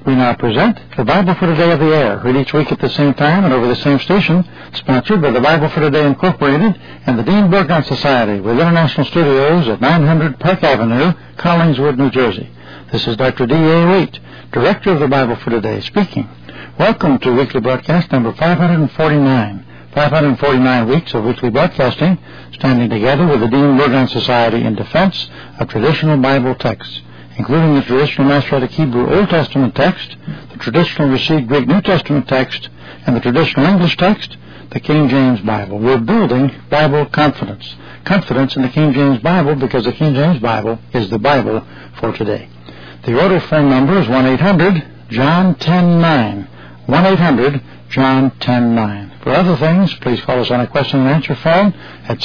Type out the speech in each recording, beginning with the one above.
We now present the Bible for Today of the Air, heard each week at the same time and over the same station, sponsored by the Bible for Today Incorporated and the Dean Burgon Society with international studios at 900 Park Avenue, Collingswood, New Jersey. This is Dr. D.A. Waite, Director of the Bible for Today, speaking. Welcome to weekly broadcast number 549. 549 weeks of weekly broadcasting, standing together with the Dean Burgon Society in defense of traditional Bible texts, including the traditional Masoretic Hebrew Old Testament text, the traditional Received Greek New Testament text, and the traditional English text, the King James Bible. We're building Bible confidence. Confidence in the King James Bible because the King James Bible is the Bible for today. The order phone number is 1-800-JOHN-10-9. 1-800-JOHN-10-9. For other things, please call us on a question and answer phone at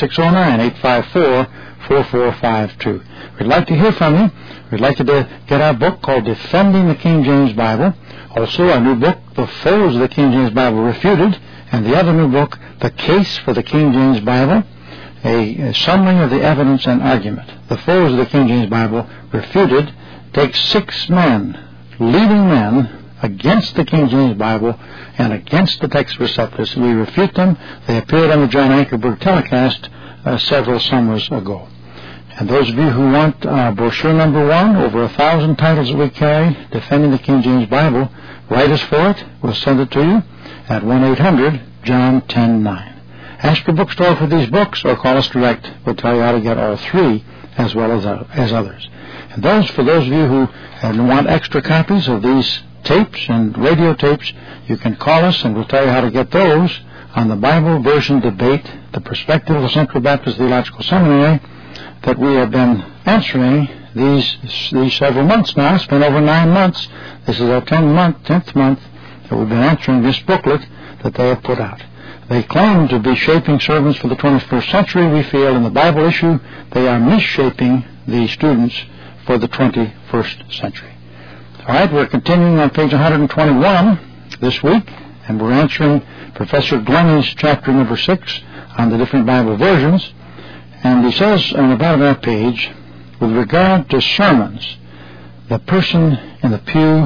609-854-4452. We'd like to hear from you. We'd like to get our book called Defending the King James Bible. Also, our new book, The Foes of the King James Bible Refuted, and the other new book, The Case for the King James Bible, a summary of the evidence and argument. The Foes of the King James Bible Refuted takes 6 men, leading men, against the King James Bible and against the text receptors. We refute them. They appeared on the John Ankerberg telecast several summers ago. And those of you who want brochure number 1, over 1,000 titles that we carry, Defending the King James Bible, write us for it. We'll send it to you at 1-800-JOHN-10-9. Ask your bookstore for these books or call us direct. We'll tell you how to get all 3 as well as others. And for those of you who want extra copies of these tapes and radio tapes, you can call us and we'll tell you how to get those on the Bible version debate, the perspective of the Central Baptist Theological Seminary, that we have been answering these several months now. It's been over 9 months. This is our 10th month that we've been answering this booklet that they have put out. They claim to be shaping sermons for the 21st century. We feel in the Bible issue they are misshaping the students for the 21st century. All right, we're continuing on page 121 this week, and we're answering Professor Glenny's chapter number 6 on the different Bible versions. And he says on the bottom of that page, with regard to sermons, the person in the pew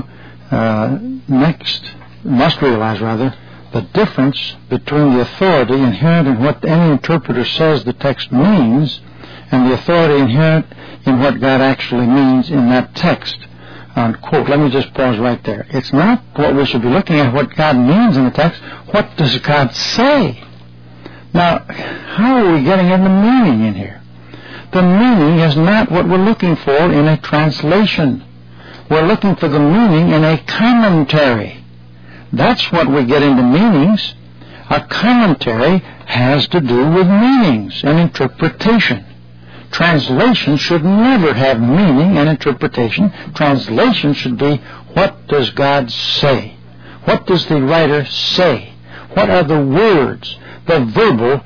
must realize the difference between the authority inherent in what any interpreter says the text means and the authority inherent in what God actually means in that text. Unquote. Let me just pause right there. It's not what we should be looking at, what God means in the text. What does God say? Now, how are we getting in the meaning in here? The meaning is not what we're looking for in a translation. We're looking for the meaning in a commentary. That's what we get into meanings. A commentary has to do with meanings and interpretation. Translation should never have meaning and interpretation. Translation should be, what does God say? What does the writer say? What are the words? The verbal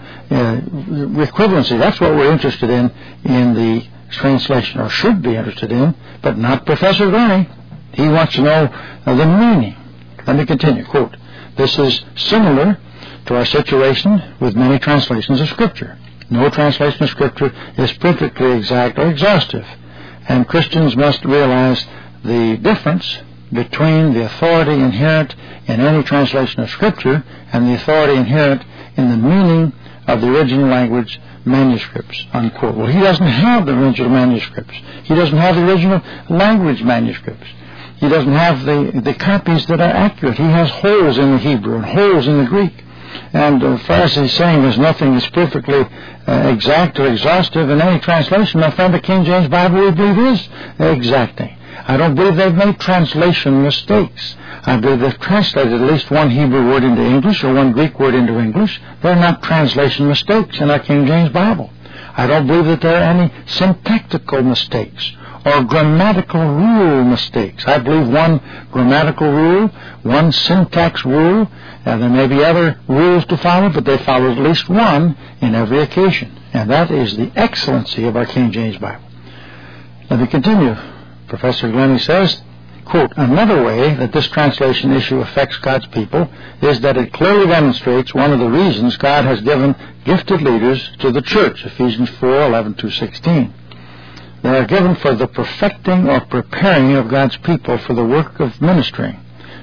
equivalency. That's what we're interested in the translation, or should be interested in, but not Professor Glenny. He wants to know the meaning. Let me continue. Quote, this is similar to our situation with many translations of Scripture. No translation of Scripture is perfectly exact or exhaustive, and Christians must realize the difference between the authority inherent in any translation of Scripture and the authority inherent in the meaning of the original language manuscripts, unquote. Well, he doesn't have the original manuscripts. He doesn't have the original language manuscripts. He doesn't have the copies that are accurate. He has holes in the Hebrew and holes in the Greek. And as far as he's saying there's nothing that's perfectly exact or exhaustive in any translation, my friend, the King James Bible, we believe, is exacting. I don't believe they've made translation mistakes. I believe they've translated at least one Hebrew word into English or one Greek word into English. They're not translation mistakes in our King James Bible. I don't believe that there are any syntactical mistakes or grammatical rule mistakes. I believe one grammatical rule, one syntax rule, and there may be other rules to follow, but they follow at least one in every occasion. And that is the excellency of our King James Bible. Let me continue. Professor Glenny says, quote, another way that this translation issue affects God's people is that it clearly demonstrates one of the reasons God has given gifted leaders to the church, Ephesians 4:11-16. They are given for the perfecting or preparing of God's people for the work of ministering,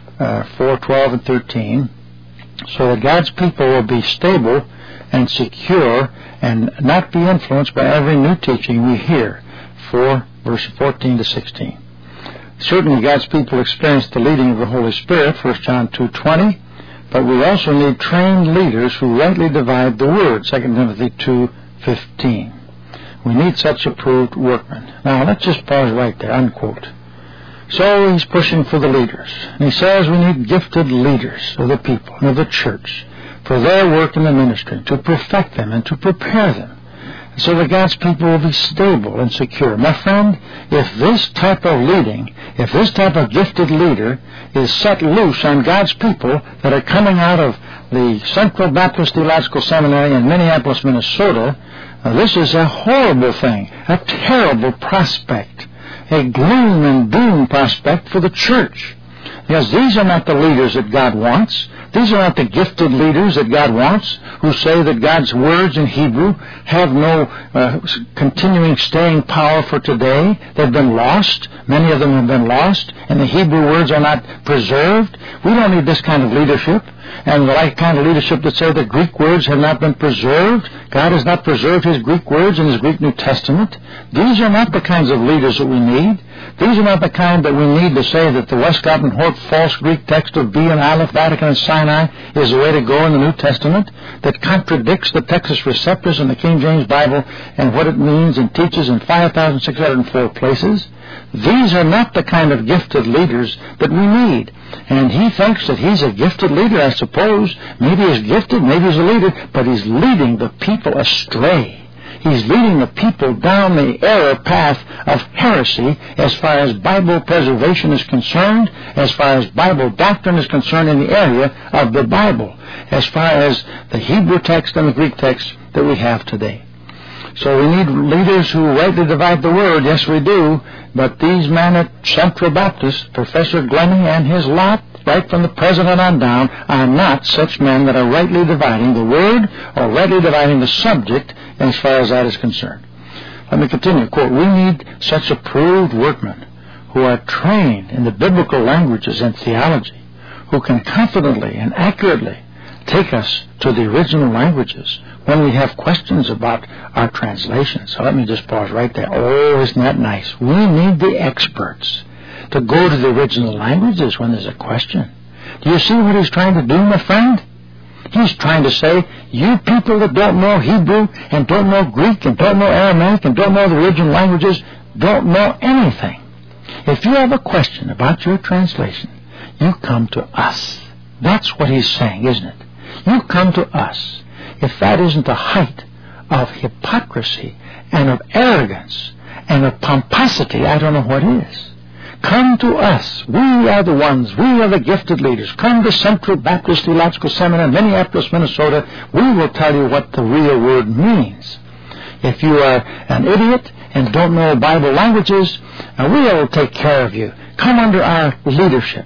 4:12 and 13, so that God's people will be stable and secure and not be influenced by every new teaching we hear, 4 verse 14 to 16. Certainly God's people experience the leading of the Holy Spirit, 1 John 2:20, but we also need trained leaders who rightly divide the Word, 2 Timothy 2:15. We need such approved workmen. Now, let's just pause right there, unquote. So he's pushing for the leaders. And he says we need gifted leaders of the people, of the church, for their work in the ministry, to perfect them and to prepare them, so that God's people will be stable and secure. My friend, if this type of leading, if this type of gifted leader is set loose on God's people that are coming out of the Central Baptist Theological Seminary in Minneapolis, Minnesota, this is a horrible thing, a terrible prospect, a gloom and doom prospect for the church. Because these are not the leaders that God wants. These are not the gifted leaders that God wants, who say that God's words in Hebrew have no continuing staying power for today. They've been lost. Many of them have been lost, and the Hebrew words are not preserved. We don't need this kind of leadership. And the like kind of leadership that say that Greek words have not been preserved. God has not preserved His Greek words in His Greek New Testament. These are not the kinds of leaders that we need. These are not the kind that we need to say that the Westcott and Hort false Greek text of B and Aleph, Vatican and Sinai is the way to go in the New Testament, that contradicts the Textus Receptus in the King James Bible and what it means and teaches in 5,604 places. These are not the kind of gifted leaders that we need. And he thinks that he's a gifted leader, I suppose. Maybe he's gifted, maybe he's a leader, but he's leading the people astray. He's leading the people down the error path of heresy as far as Bible preservation is concerned, as far as Bible doctrine is concerned in the area of the Bible, as far as the Hebrew text and the Greek text that we have today. So we need leaders who rightly divide the Word. Yes, we do. But these men at Central Baptist, Professor Glenning and his lot, right from the president on down, are not such men that are rightly dividing the Word or rightly dividing the subject as far as that is concerned. Let me continue. Quote, we need such approved workmen who are trained in the biblical languages and theology, who can confidently and accurately take us to the original languages when we have questions about our translations. So let me just pause right there. Oh, isn't that nice? We need the experts to go to the original languages when there's a question. Do you see what he's trying to do, my friend? He's trying to say, you people that don't know Hebrew and don't know Greek and don't know Aramaic and don't know the original languages don't know anything. If you have a question about your translation, you come to us. That's what he's saying, isn't it? You come to us. If that isn't the height of hypocrisy and of arrogance and of pomposity, I don't know what is. Come to us. We are the ones. We are the gifted leaders. Come to Central Baptist Theological Seminary, Minneapolis, Minnesota. We will tell you what the real word means. If you are an idiot and don't know Bible languages, we will take care of you. Come under our leadership.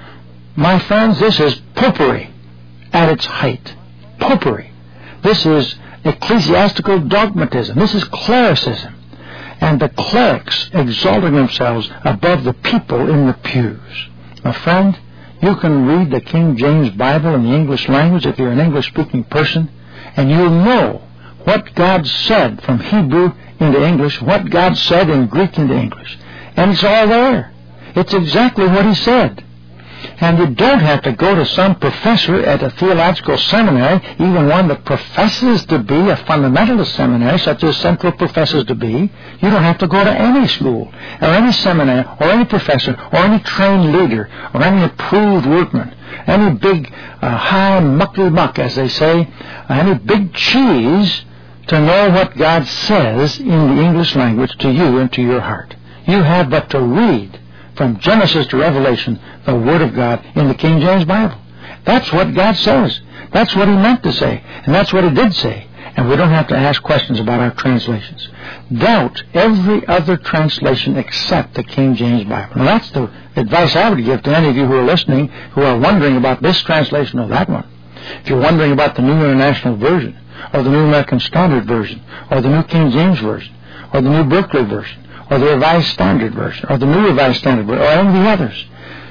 My friends, this is popery at its height. Popery. This is ecclesiastical dogmatism. This is clericism. And the clerics exalting themselves above the people in the pews. My friend, you can read the King James Bible in the English language if you're an English-speaking person, and you'll know what God said from Hebrew into English, what God said in Greek into English. And it's all there. It's exactly what He said. And you don't have to go to some professor at a theological seminary, even one that professes to be a fundamentalist seminary, such as Central professes to be. You don't have to go to any school, or any seminary, or any professor, or any trained leader, or any approved workman, any big, high mucky-muck, as they say, any big cheese to know what God says in the English language to you and to your heart. You have but to read from Genesis to Revelation, the Word of God in the King James Bible. That's what God says. That's what He meant to say. And that's what He did say. And we don't have to ask questions about our translations. Doubt every other translation except the King James Bible. Now that's the advice I would give to any of you who are listening, who are wondering about this translation or that one. If you're wondering about the New International Version, or the New American Standard Version, or the New King James Version, or the New Berkeley Version, or the Revised Standard Version, or the New Revised Standard Version, or any of the others.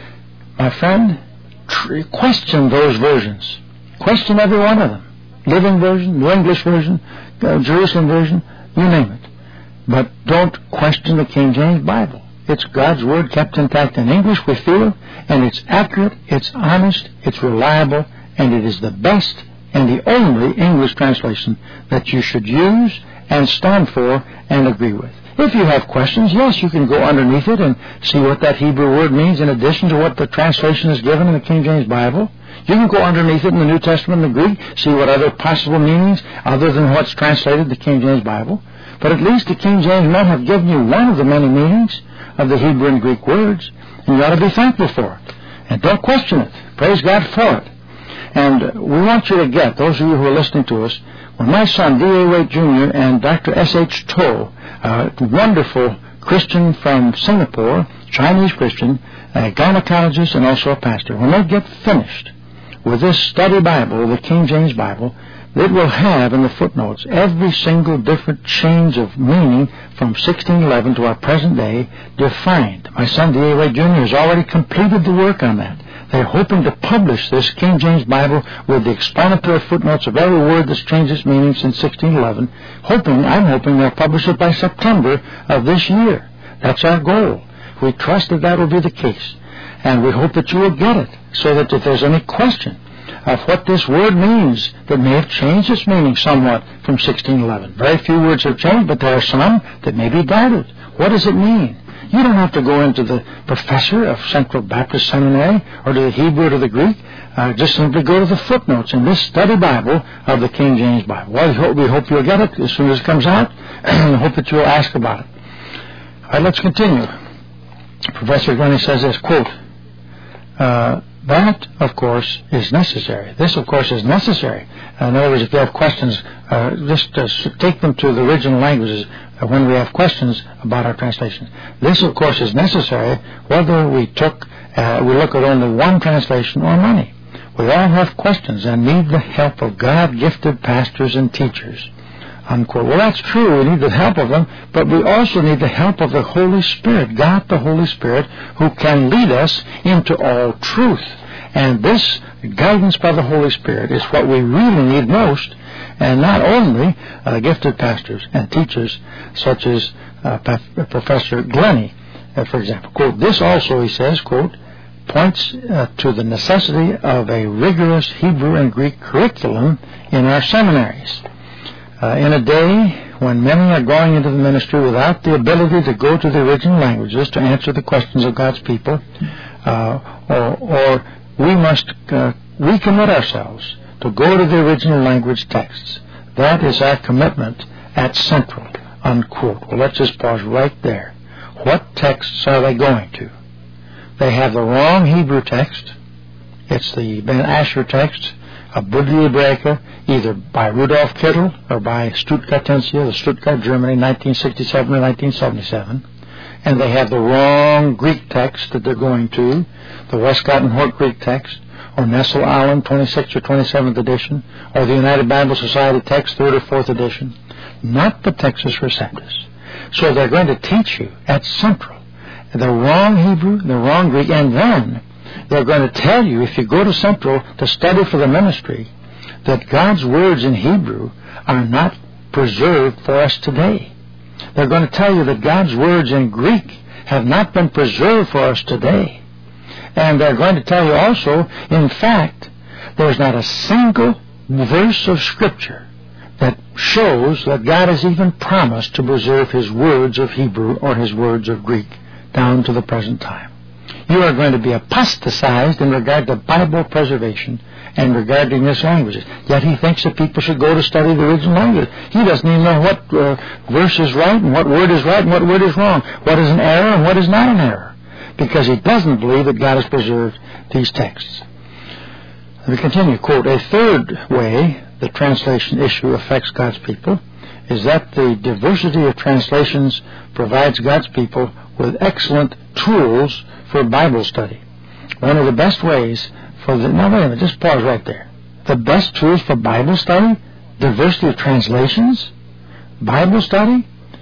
My friend, question those versions. Question every one of them. Living Version, New English Version, Jerusalem Version, you name it. But don't question the King James Bible. It's God's Word kept intact in English, we feel, and it's accurate, it's honest, it's reliable, and it is the best and the only English translation that you should use and stand for and agree with. If you have questions, yes, you can go underneath it and see what that Hebrew word means in addition to what the translation is given in the King James Bible. You can go underneath it in the New Testament and the Greek, see what other possible meanings other than what's translated in the King James Bible. But at least the King James men have given you one of the many meanings of the Hebrew and Greek words, and you ought to be thankful for it. And don't question it. Praise God for it. And we want you to get, those of you who are listening to us, when my son, D.A. Waite Jr. and Dr. S.H. To, a wonderful Christian from Singapore, Chinese Christian, a gynecologist and also a pastor, when they get finished with this study Bible, the King James Bible, it will have in the footnotes every single different change of meaning from 1611 to our present day defined. My son, D.A. Waite Jr. has already completed the work on that. They're hoping to publish this King James Bible with the explanatory footnotes of every word that's changed its meaning since 1611. I'm hoping they'll publish it by September of this year. That's our goal. We trust that will be the case. And we hope that you will get it, so that if there's any question of what this word means that may have changed its meaning somewhat from 1611. Very few words have changed, but there are some that may be doubted. What does it mean? You don't have to go into the professor of Central Baptist Seminary or to the Hebrew or to the Greek. Just simply go to the footnotes in this study Bible of the King James Bible. Well, we hope you'll get it as soon as it comes out, and hope that you'll ask about it. All right, let's continue. Professor Glennie says this, quote, that, of course, is necessary. This, of course, is necessary. In other words, if you have questions, just take them to the original languages when we have questions about our translations. This, of course, is necessary whether we look at only one translation or many. We all have questions and need the help of God-gifted pastors and teachers. Unquote. Well, that's true. We need the help of them, but we also need the help of the Holy Spirit, God the Holy Spirit, who can lead us into all truth. And this guidance by the Holy Spirit is what we really need most, and not only gifted pastors and teachers such as Professor Glennie, for example. Quote, this also, he says, quote, points to the necessity of a rigorous Hebrew and Greek curriculum in our seminaries. In a day when many are going into the ministry without the ability to go to the original languages to answer the questions of God's people, or we must recommit ourselves to go to the original language texts. That is our commitment at Central, unquote. Well, let's just pause right there. What texts are they going to? They have the wrong Hebrew text. It's the Ben Asher text of Biblia Hebraica, either by Rudolf Kittel or by Stuttgartensia, the Stuttgart, Germany, 1967 or 1977. And they have the wrong Greek text that they're going to, the Westcott and Hort Greek text, or Nestle Allen, 26th or 27th edition, or the United Bible Society text, 3rd or 4th edition, not the Textus Receptus. So they're going to teach you at Central the wrong Hebrew, the wrong Greek, and then they're going to tell you, if you go to Central to study for the ministry, that God's words in Hebrew are not preserved for us today. They're going to tell you that God's words in Greek have not been preserved for us today. And they're going to tell you also, in fact, there's not a single verse of Scripture that shows that God has even promised to preserve His words of Hebrew or His words of Greek down to the present time. You are going to be apostatized in regard to Bible preservation and regarding this languages. Yet he thinks that people should go to study the original language. He doesn't even know what verse is right and what word is right and what word is wrong, what is an error and what is not an error, because he doesn't believe that God has preserved these texts. Let me continue. Quote, a third way the translation issue affects God's people is that the diversity of translations provides God's people with excellent tools for Bible study. One of the best ways for the... Now, wait a minute, just pause right there. The best tools for Bible study? Diversity of translations? Bible study?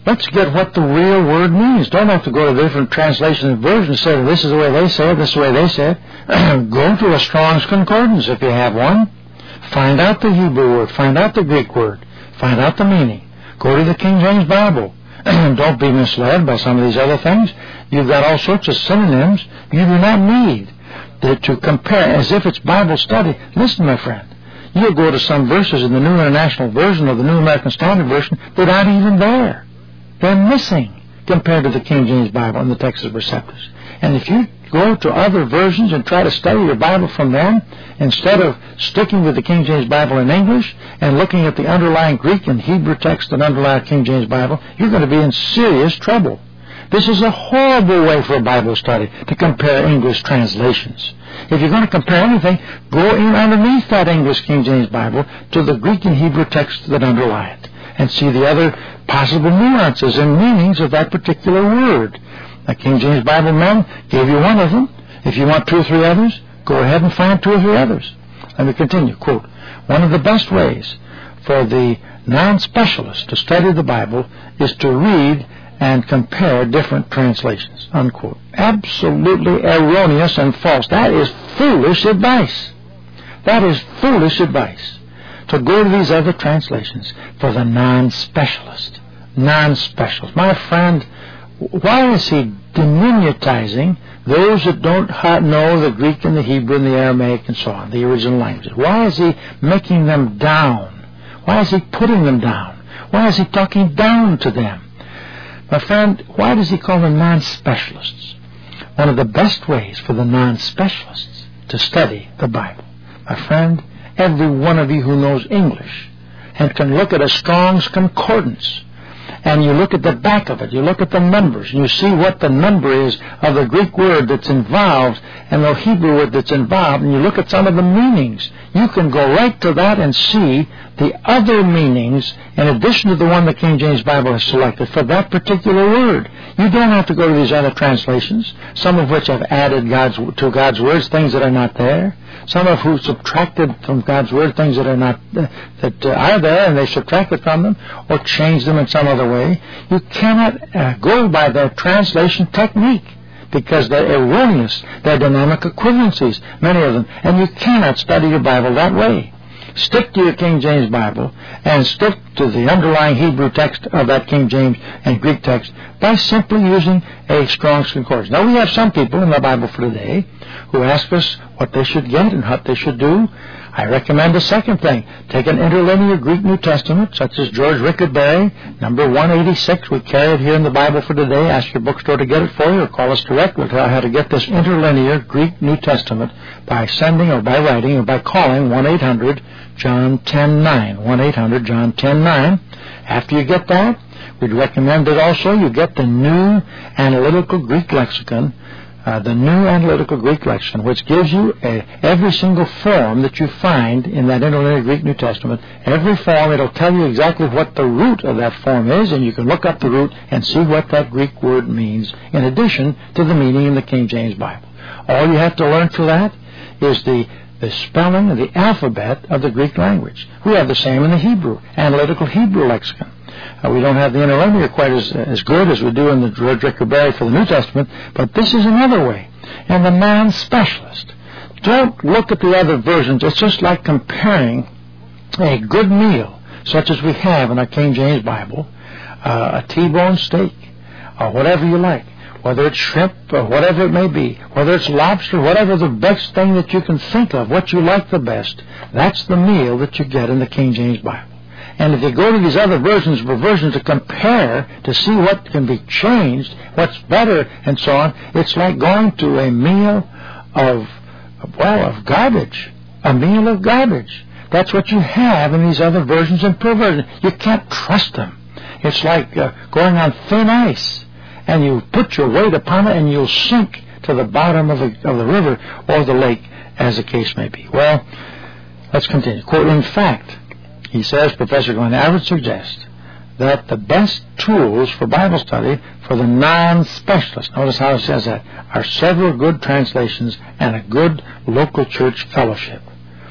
Let's get what the real word means. Don't have to go to different translations and versions and say, this is the way they say it, this is the way they say it. Go to a Strong's Concordance if you have one. Find out the Hebrew word. Find out the Greek word. Find out the meaning. Go to the King James Bible. Don't be misled by some of these other things. You've got all sorts of synonyms. You do not need to compare as if it's Bible study. Listen, my friend. You'll go to some verses in the New International Version or the New American Standard Version that aren't even there. They're missing compared to the King James Bible and the Textus Receptus. And if you go to other versions and try to study your Bible from them, instead of sticking with the King James Bible in English and looking at the underlying Greek and Hebrew text that underlie King James Bible, you're going to be in serious trouble. This is a horrible way for a Bible study to compare English translations. If you're going to compare anything, go in underneath that English King James Bible to the Greek and Hebrew texts that underlie it and see the other possible nuances and meanings of that particular word. The King James Bible men gave you one of them. If you want two or three others, go ahead and find two or three others. Let me continue. Quote, one of the best ways for the non-specialist to study the Bible is to read and compare different translations. Unquote. Absolutely erroneous and false. That is foolish advice. That is foolish advice. To go to these other translations for the non-specialist. Non-specialist. My friend, why is he diminutizing those that don't know the Greek and the Hebrew and the Aramaic and so on, the original languages? Why is he making them down? Why is he putting them down? Why is he talking down to them? My friend, why does he call them non-specialists? One of the best ways for the non-specialists to study the Bible. My friend, every one of you who knows English and can look at a Strong's Concordance, and you look at the back of it, you look at the numbers, and you see what the number is of the Greek word that's involved and the Hebrew word that's involved, and you look at some of the meanings, you can go right to that and see the other meanings in addition to the one the King James Bible has selected for that particular word. You don't have to go to these other translations, some of which have added to God's words things that are not there, some of who subtracted from God's word things that are not that are there, and they subtracted from them or changed them in some other way. You cannot go by their translation technique because they're erroneous. They're dynamic equivalencies, many of them, and you cannot study your Bible that way. Stick to your King James Bible and stick to the underlying Hebrew text of that King James and Greek text by simply using a Strong's Concordance. Now, we have some people in the Bible for today who ask us what they should get and what they should do. I recommend a second thing. Take an interlinear Greek New Testament, such as George Rickenberry, number 186. We carry it here in the Bible for today. Ask your bookstore to get it for you or call us direct. We'll tell you how to get this interlinear Greek New Testament by sending or by writing or by calling 1-800-JOHN 10-9. 1-800-JOHN 10-9. After you get that, we'd recommend that also you get the New Analytical Greek Lexicon, which gives you every single form that you find in that interlinear Greek New Testament. Every form, it'll tell you exactly what the root of that form is, and you can look up the root and see what that Greek word means, in addition to the meaning in the King James Bible. All you have to learn for that is the spelling of the alphabet of the Greek language. We have the same in the Hebrew, Analytical Hebrew Lexicon. We don't have the interlinear quite as good as we do in the George Rickenberry for the New Testament, but this is another way. And the non-specialist, don't look at the other versions. It's just like comparing a good meal, such as we have in our King James Bible, a T-bone steak, or whatever you like, whether it's shrimp or whatever it may be, whether it's lobster, whatever the best thing that you can think of, what you like the best, that's the meal that you get in the King James Bible. And if you go to these other versions to compare, to see what can be changed, what's better, and so on, it's like going to a meal of garbage. A meal of garbage. That's what you have in these other versions and perversions. You can't trust them. It's like going on thin ice, and you put your weight upon it, and you'll sink to the bottom of the river or the lake, as the case may be. Well, let's continue. Quote, in fact, he says, Professor Glenn, I would suggest that the best tools for Bible study for the non-specialist, notice how it says that, are several good translations and a good local church fellowship.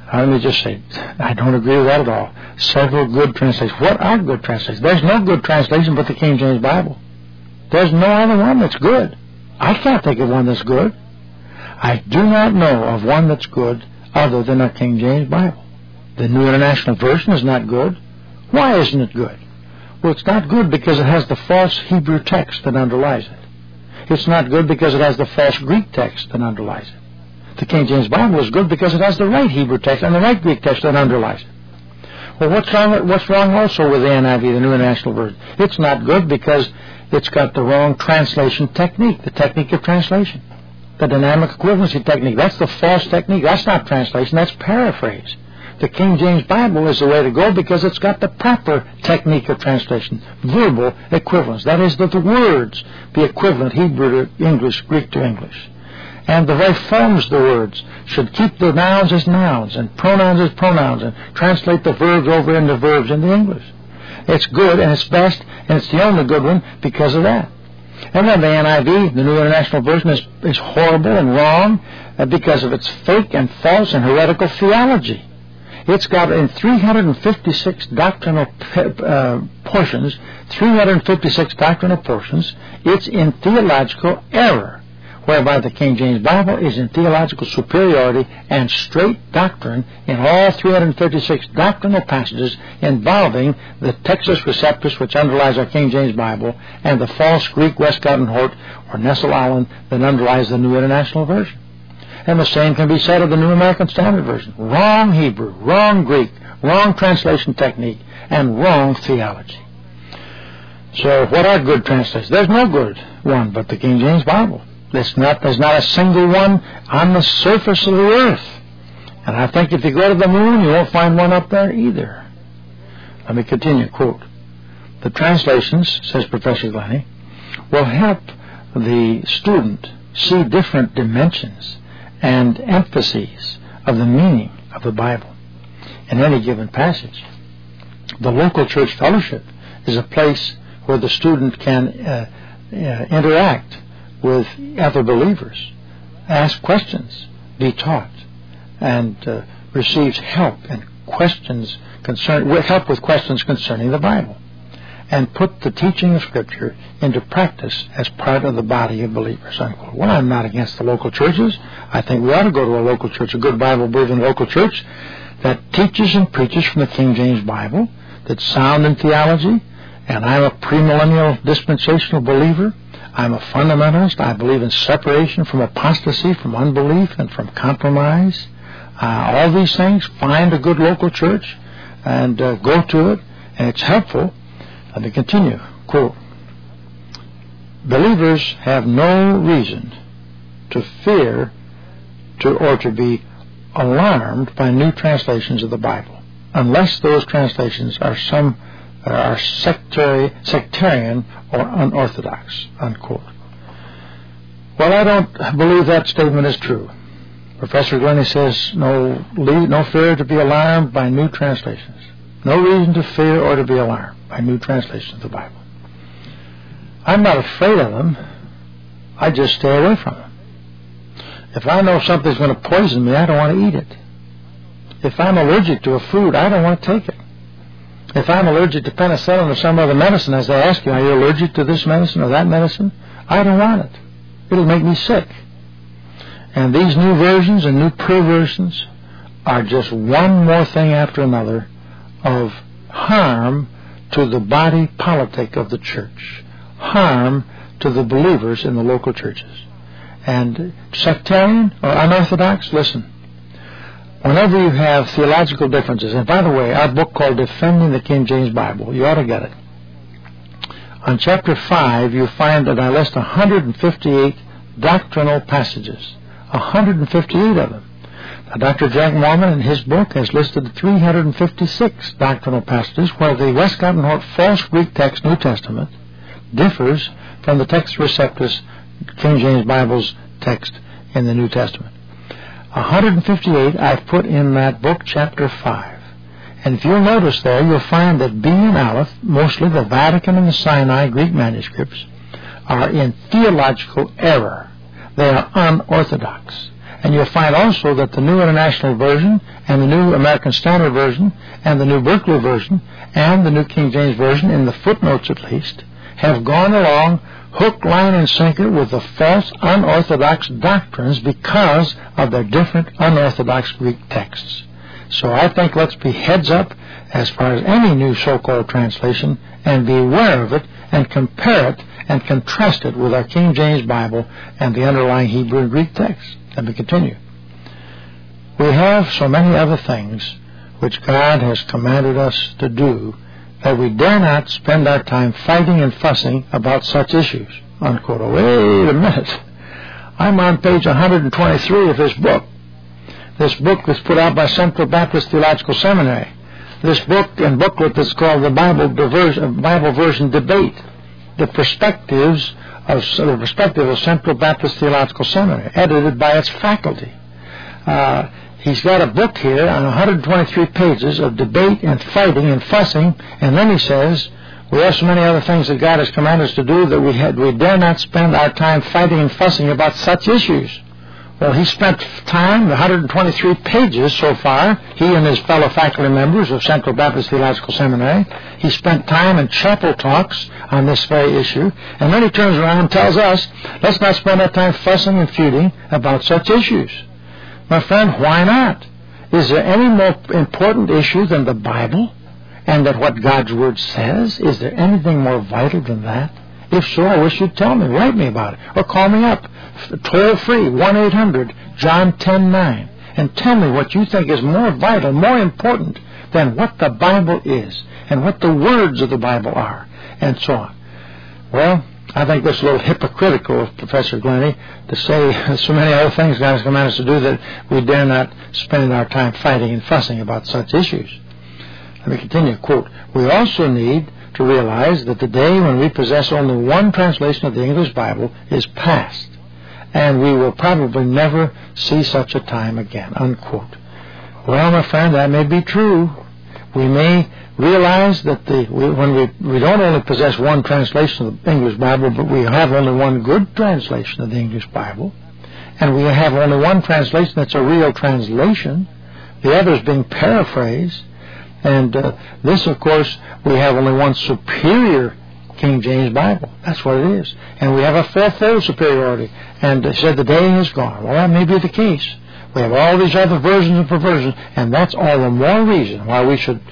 Let me just say, I don't agree with that at all. Several good translations. What are good translations? There's no good translation but the King James Bible. There's no other one that's good. I can't think of one that's good. I do not know of one that's good other than our King James Bible. The New International Version is not good. Why isn't it good? Well, it's not good because it has the false Hebrew text that underlies it. It's not good because it has the false Greek text that underlies it. The King James Bible is good because it has the right Hebrew text and the right Greek text that underlies it. Well, what's wrong also with the NIV, the New International Version? It's not good because it's got the wrong translation technique, the technique of translation. The dynamic equivalency technique, that's the false technique. That's not translation, that's paraphrase. The King James Bible is the way to go because it's got the proper technique of translation, verbal equivalence. That is, that the words be equivalent, Hebrew to English, Greek to English. And the very forms of the words should keep the nouns as nouns and pronouns as pronouns and translate the verbs over into verbs into English. It's good and it's best and it's the only good one because of that. And then the NIV, the New International Version, is horrible and wrong because of its fake and false and heretical theology. It's got in 356 doctrinal portions, it's in theological error, whereby the King James Bible is in theological superiority and straight doctrine in all 336 doctrinal passages involving the Textus Receptus, which underlies our King James Bible, and the false Greek Westcott and Hort or Nestle-Aland that underlies the New International Version. And the same can be said of the New American Standard Version. Wrong Hebrew, wrong Greek, wrong translation technique, and wrong theology. So what are good translations? There's no good one but the King James Bible. There's not a single one on the surface of the earth. And I think if you go to the moon, you won't find one up there either. Let me continue, quote. The translations, says Professor Glenny, will help the student see different dimensions and emphases of the meaning of the Bible in any given passage. The local church fellowship is a place where the student can interact with other believers, ask questions, be taught, and receives help and help with questions concerning the Bible, and put the teaching of Scripture into practice as part of the body of believers. Unquote. Well, I'm not against the local churches. I think we ought to go to a local church, a good Bible-believing local church that teaches and preaches from the King James Bible, that's sound in theology, and I'm a premillennial dispensational believer. I'm a fundamentalist. I believe in separation from apostasy, from unbelief, and from compromise. All these things, find a good local church and go to it, and it's helpful. Let me continue. Quote, believers have no reason to fear or to be alarmed by new translations of the Bible, unless those translations are sectarian or unorthodox, unquote. Well, I don't believe that statement is true. Professor Glenny says no fear to be alarmed by new translations. No reason to fear or to be alarmed by new translations of the Bible. I'm not afraid of them. I just stay away from them. If I know something's going to poison me, I don't want to eat it. If I'm allergic to a food, I don't want to take it. If I'm allergic to penicillin or some other medicine, as they ask you, are you allergic to this medicine or that medicine? I don't want it. It'll make me sick. And these new versions and new perversions are just one more thing after another of harm to the body politic of the church, harm to the believers in the local churches. And sectarian or unorthodox, listen, whenever you have theological differences, and by the way, our book called Defending the King James Bible, you ought to get it. On chapter 5, you find that I list 158 doctrinal passages, 158 of them. Now, Dr. Jack Mormon in his book has listed 356 doctrinal passages where the Westcott and Hort false Greek text, New Testament, differs from the Textus Receptus, King James Bible's text in the New Testament. 158 I've put in that book, chapter 5. And if you'll notice there, you'll find that B and Aleph, mostly the Vatican and the Sinai Greek manuscripts, are in theological error. They are unorthodox. And you'll find also that the New International Version and the New American Standard Version and the New Berkeley Version and the New King James Version, in the footnotes at least, have gone along hook, line, and sinker with the false, unorthodox doctrines because of their different unorthodox Greek texts. So I think let's be heads up as far as any new so-called translation and be aware of it and compare it and contrast it with our King James Bible and the underlying Hebrew and Greek text. Let me continue. We have so many other things which God has commanded us to do that we dare not spend our time fighting and fussing about such issues. Unquote. Oh, wait a minute. I'm on page 123 of this book. This book was put out by Central Baptist Theological Seminary. This book and booklet is called the Bible Version Debate, the perspective of Central Baptist Theological Seminary, edited by its faculty. He's got a book here on 123 pages of debate and fighting and fussing, and then he says, we have so many other things that God has commanded us to do that we dare not spend our time fighting and fussing about such issues. Well, he spent time, 123 pages so far, he and his fellow faculty members of Central Baptist Theological Seminary, he spent time in chapel talks on this very issue, and then he turns around and tells us, let's not spend our time fussing and feuding about such issues. My friend, why not? Is there any more important issue than the Bible and that what God's Word says? Is there anything more vital than that? If so, I wish you'd tell me. Write me about it. Or call me up. Toll free, 1-800-JOHN 10-9. And tell me what you think is more vital, more important than what the Bible is and what the words of the Bible are, and so on. Well, I think that's a little hypocritical of Professor Glennie to say so many other things God has commanded us to do that we dare not spend our time fighting and fussing about such issues. Let me continue. Quote, we also need to realize that the day when we possess only one translation of the English Bible is past, and we will probably never see such a time again, unquote. Well, my friend, that may be true. We may realize that when we don't only possess one translation of the English Bible, but we have only one good translation of the English Bible, and we have only one translation that's a real translation, the others being paraphrased. And this, of course, we have only one superior King James Bible. That's what it is. And we have a fourfold superiority. And they said the day is gone. Well, that may be the case. We have all these other versions and perversions, and that's all the more reason why we should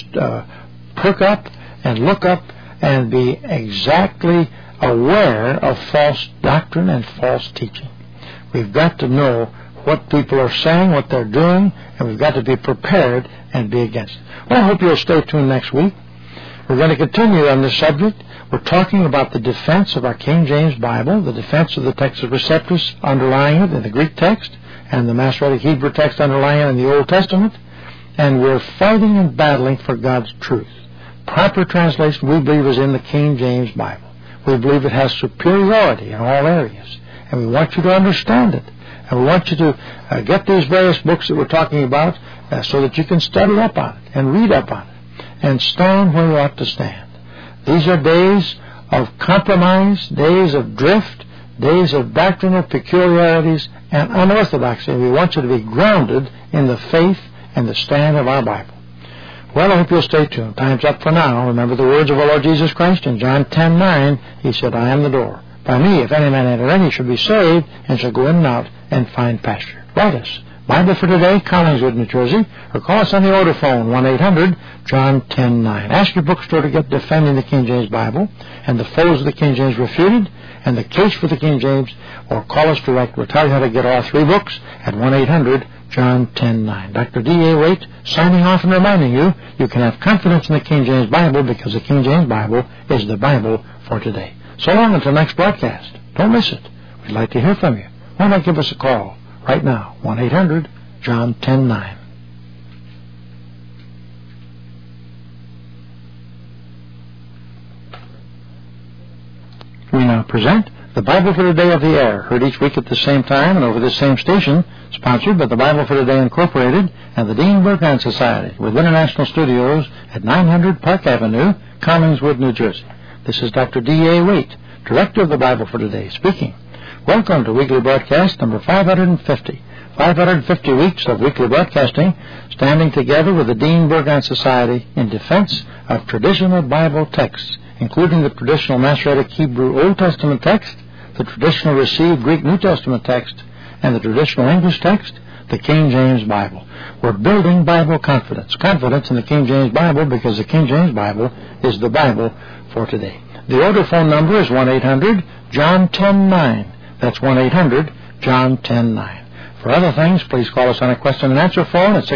perk up and look up and be exactly aware of false doctrine and false teaching. We've got to know what people are saying, what they're doing, and we've got to be prepared and be against it. Well, I hope you'll stay tuned next week. We're going to continue on this subject. We're talking about the defense of our King James Bible, the defense of the Textus Receptus underlying it in the Greek text, and the Masoretic Hebrew text underlying it in the Old Testament. And we're fighting and battling for God's truth. Proper translation, we believe, is in the King James Bible. We believe it has superiority in all areas. And we want you to understand it. And we want you to get these various books that we're talking about so that you can study up on it and read up on it and stand where you ought to stand. These are days of compromise, days of drift, days of doctrinal peculiarities and unorthodoxy. We want you to be grounded in the faith and the stand of our Bible. Well, I hope you'll stay tuned. Time's up for now. Remember the words of our Lord Jesus Christ in John 10:9. He said, I am the door. By me, if any man enter in, he shall be saved and shall go in and out and find pasture. Write us. Bible for Today, Collingswood, New Jersey, or call us on the order phone, 1-800-JOHN 10-9. Ask your bookstore to get Defending the King James Bible and the Foes of the King James Refuted and the Case for the King James, or call us direct. We'll tell you how to get all three books at 1-800-JOHN 10-9. Dr. D.A. Waite signing off and reminding you, you can have confidence in the King James Bible because the King James Bible is the Bible for today. So long until next broadcast. Don't miss it. We'd like to hear from you. Why not give us a call right now, 1-800-JOHN 10-9. We now present the Bible for Today of the Air, heard each week at the same time and over this same station, sponsored by the Bible for Today Incorporated and the Dean Burkhan Society, with international studios at 900 Park Avenue, Collingswood, New Jersey. This is Dr. D.A. Waite, Director of the Bible for Today, speaking. Welcome to weekly broadcast number 550. 550 weeks of weekly broadcasting, standing together with the Dean Burgon Society in defense of traditional Bible texts, including the traditional Masoretic Hebrew Old Testament text, the traditional received Greek New Testament text, and the traditional English text, the King James Bible. We're building Bible confidence in the King James Bible, because the King James Bible is the Bible for today. The order phone number is 1-800-JOHN-10-9. That's 1-800-JOHN-10-9. For other things, please call us on a question and answer phone at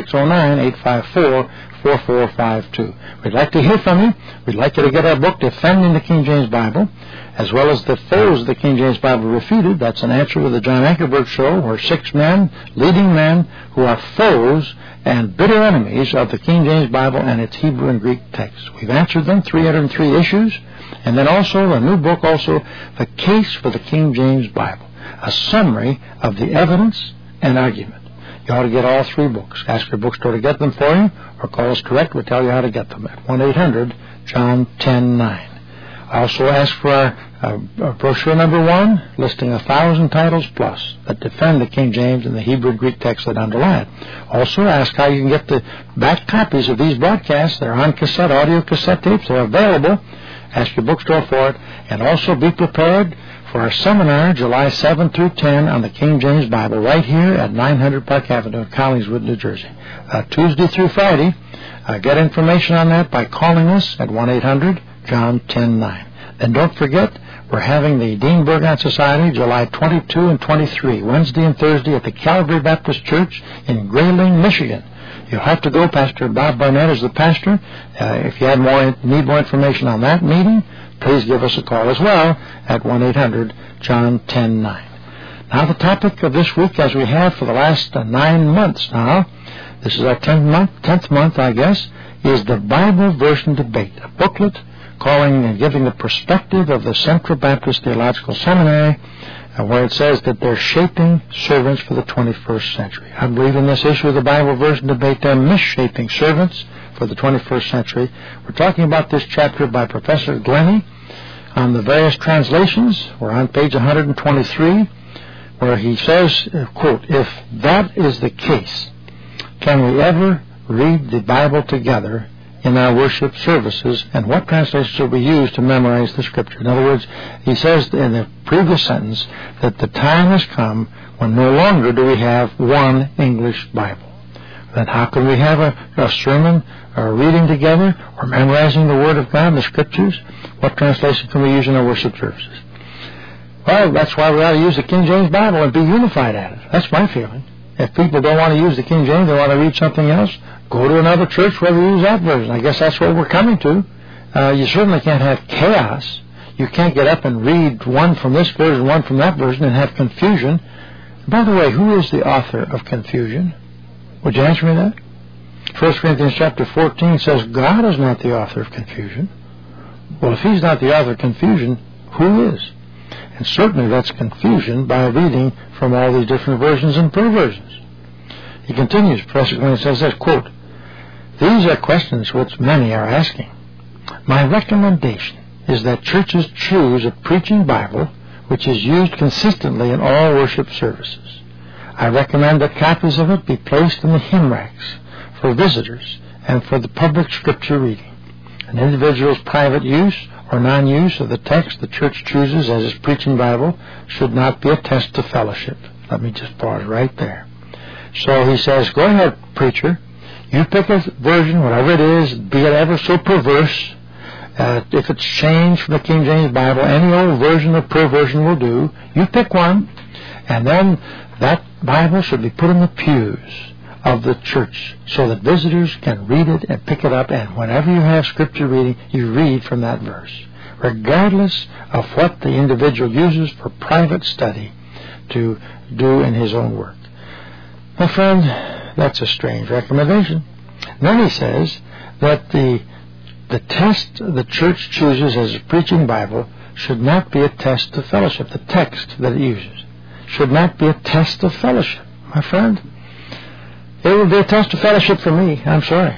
609-854-4452. We'd like to hear from you. We'd like you to get our book, Defending the King James Bible, as well as The Foes of the King James Bible Refuted. That's an answer to the John Ankerberg Show, where 6 men, leading men, who are foes and bitter enemies of the King James Bible and its Hebrew and Greek texts. We've answered them, 303 issues, and then also a new book, The Case for the King James Bible, a summary of the evidence and argument. You ought to get all 3 books. Ask your bookstore to get them for you, or call us direct. We'll tell you how to get them at 1-800-JOHN-10-9. I also ask for our brochure number 1, listing 1,000 titles plus that defend the King James and the Hebrew and Greek texts that underlie it. Also ask how you can get the back copies of these broadcasts. They're on cassette, audio cassette tapes. They're available. Ask your bookstore for it. And also be prepared for our seminar July 7 through 10 on the King James Bible right here at 900 Park Avenue in Collingswood, New Jersey. Tuesday through Friday. Get information on that by calling us at 1-800-JOHN-10-9. Then don't forget, we're having the Dean Burgon Society July 22 and 23, Wednesday and Thursday at the Calvary Baptist Church in Grayling, Michigan. You'll have to go. Pastor Bob Barnett is the pastor. If you need more information on that meeting, please give us a call as well at 1-800-JOHN-10-9. Now the topic of this week, as we have for the last 9 months now, this is our 10th month, I guess, is the Bible Version Debate, a booklet calling and giving the perspective of the Central Baptist Theological Seminary, where it says that they're shaping servants for the 21st century. I believe in this issue of the Bible Version Debate, they're misshaping servants for the 21st century. We're talking about this chapter by Professor Glennie on the various translations. We're on page 123, where he says, quote, "If that is the case, can we ever read the Bible together in our worship services, and what translations should we use to memorize the Scripture?" In other words, he says in the previous sentence that the time has come when no longer do we have one English Bible. Then how can we have a sermon or reading together or memorizing the Word of God, the Scriptures? What translation can we use in our worship services? Well, that's why we ought to use the King James Bible and be unified at it. That's my feeling. If people don't want to use the King James, they want to read something else, go to another church where they use that version. I guess that's what we're coming to. You certainly can't have chaos. You can't get up and read one from this version, one from that version, and have confusion. By the way, who is the author of confusion? Would you answer me that? 1 Corinthians chapter 14 says God is not the author of confusion. Well, if he's not the author of confusion, who is? And certainly that's confusion by reading from all these different versions and perversions. He continues, Professor Glennie says this, quote, "These are questions which many are asking. My recommendation is that churches choose a preaching Bible which is used consistently in all worship services. I recommend that copies of it be placed in the hymn racks for visitors and for the public Scripture reading. An individual's private use or non-use of the text the church chooses as its preaching Bible should not be a test of fellowship." Let me just pause right there. So he says, go ahead, preacher. You pick a version, whatever it is, be it ever so perverse. If it's changed from the King James Bible, any old version or perversion will do. You pick one, and then that Bible should be put in the pews of the church so that visitors can read it and pick it up, and whenever you have Scripture reading, you read from that verse, regardless of what the individual uses for private study to do in his own work. My friend, that's a strange recommendation. Then he says that the test the church chooses as a preaching Bible should not be a test of fellowship. The text that it uses should not be a test of fellowship. My friend, it would be a test of fellowship for me. I'm sorry.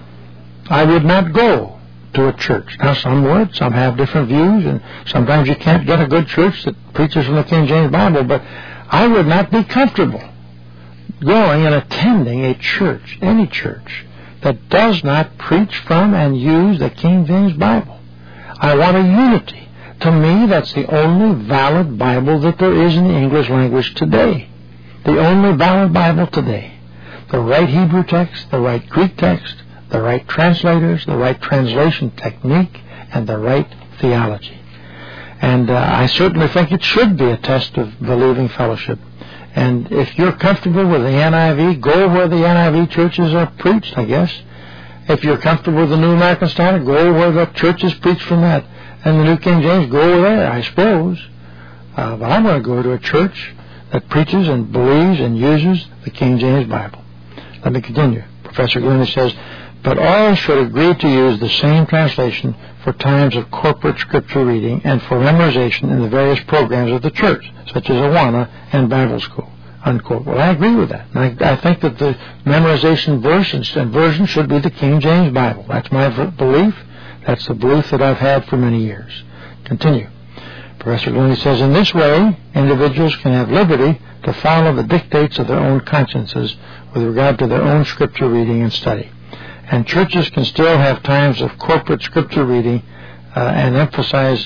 I would not go to a church. Now, some would. Some have different views, and sometimes you can't get a good church that preaches from the King James Bible, but I would not be comfortable going and attending a church, any church, that does not preach from and use the King James Bible. I want a unity. To me, that's the only valid Bible that there is in the English language today. The only valid Bible today. The right Hebrew text, the right Greek text, the right translators, the right translation technique, and the right theology. And I certainly think it should be a test of believing fellowship. And if you're comfortable with the NIV, go where the NIV churches are preached, I guess. If you're comfortable with the New American Standard, go where the churches preach from that. And the New King James, go there, I suppose. But I'm going to go to a church that preaches and believes and uses the King James Bible. Let me continue. Professor Glennie says, but all should agree to use the same translation for times of corporate scripture reading and for memorization in the various programs of the church, such as Awana and Bible School, unquote. Well, I agree with that. And I think that the memorization version should be the King James Bible. That's my belief. That's the belief that I've had for many years. Continue. Professor Glennie says, in this way, individuals can have liberty to follow the dictates of their own consciences with regard to their own scripture reading and study. And churches can still have times of corporate scripture reading and emphasize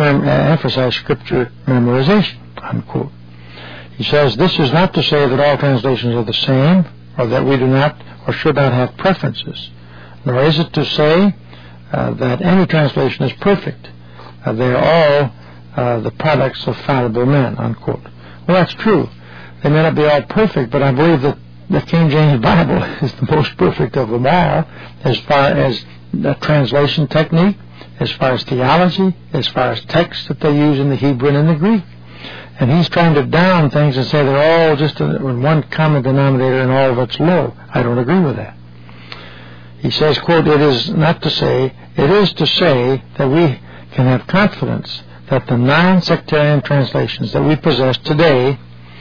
scripture memorization, unquote. He says, this is not to say that all translations are the same, or that we do not or should not have preferences, nor is it to say that any translation is perfect. They are all the products of fallible men, unquote. Well, that's true. They may not be all perfect, but I believe that the King James Bible is the most perfect of them all, as far as the translation technique, as far as theology, as far as text that they use in the Hebrew and in the Greek. And he's trying to down things and say they're all just in one common denominator and all of it's low. I don't agree with that. He says, quote, it is to say that we can have confidence that the non-sectarian translations that we possess today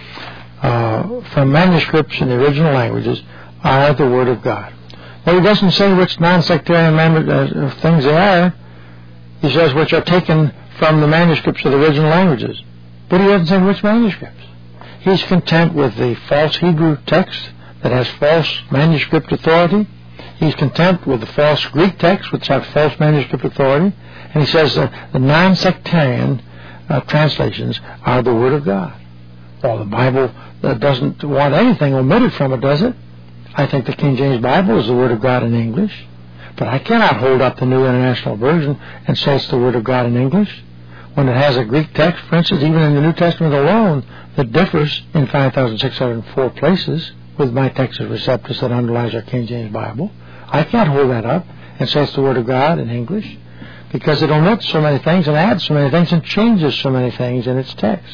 from manuscripts in the original languages are the Word of God. Well, he doesn't say which non-sectarian things they are. He says which are taken from the manuscripts of the original languages. But he doesn't say which manuscripts. He's content with the false Hebrew text that has false manuscript authority. He's content with the false Greek text, which have false manuscript authority. And he says that the non-sectarian translations are the Word of God. Well, the Bible doesn't want anything omitted from it, does it? I think the King James Bible is the Word of God in English. But I cannot hold up the New International Version and say it's the Word of God in English, when it has a Greek text, for instance, even in the New Testament alone, that differs in 5,604 places with my Textus Receptus that underlies our King James Bible. I can't hold that up and say it's the Word of God in English, because it omits so many things and adds so many things and changes so many things in its text.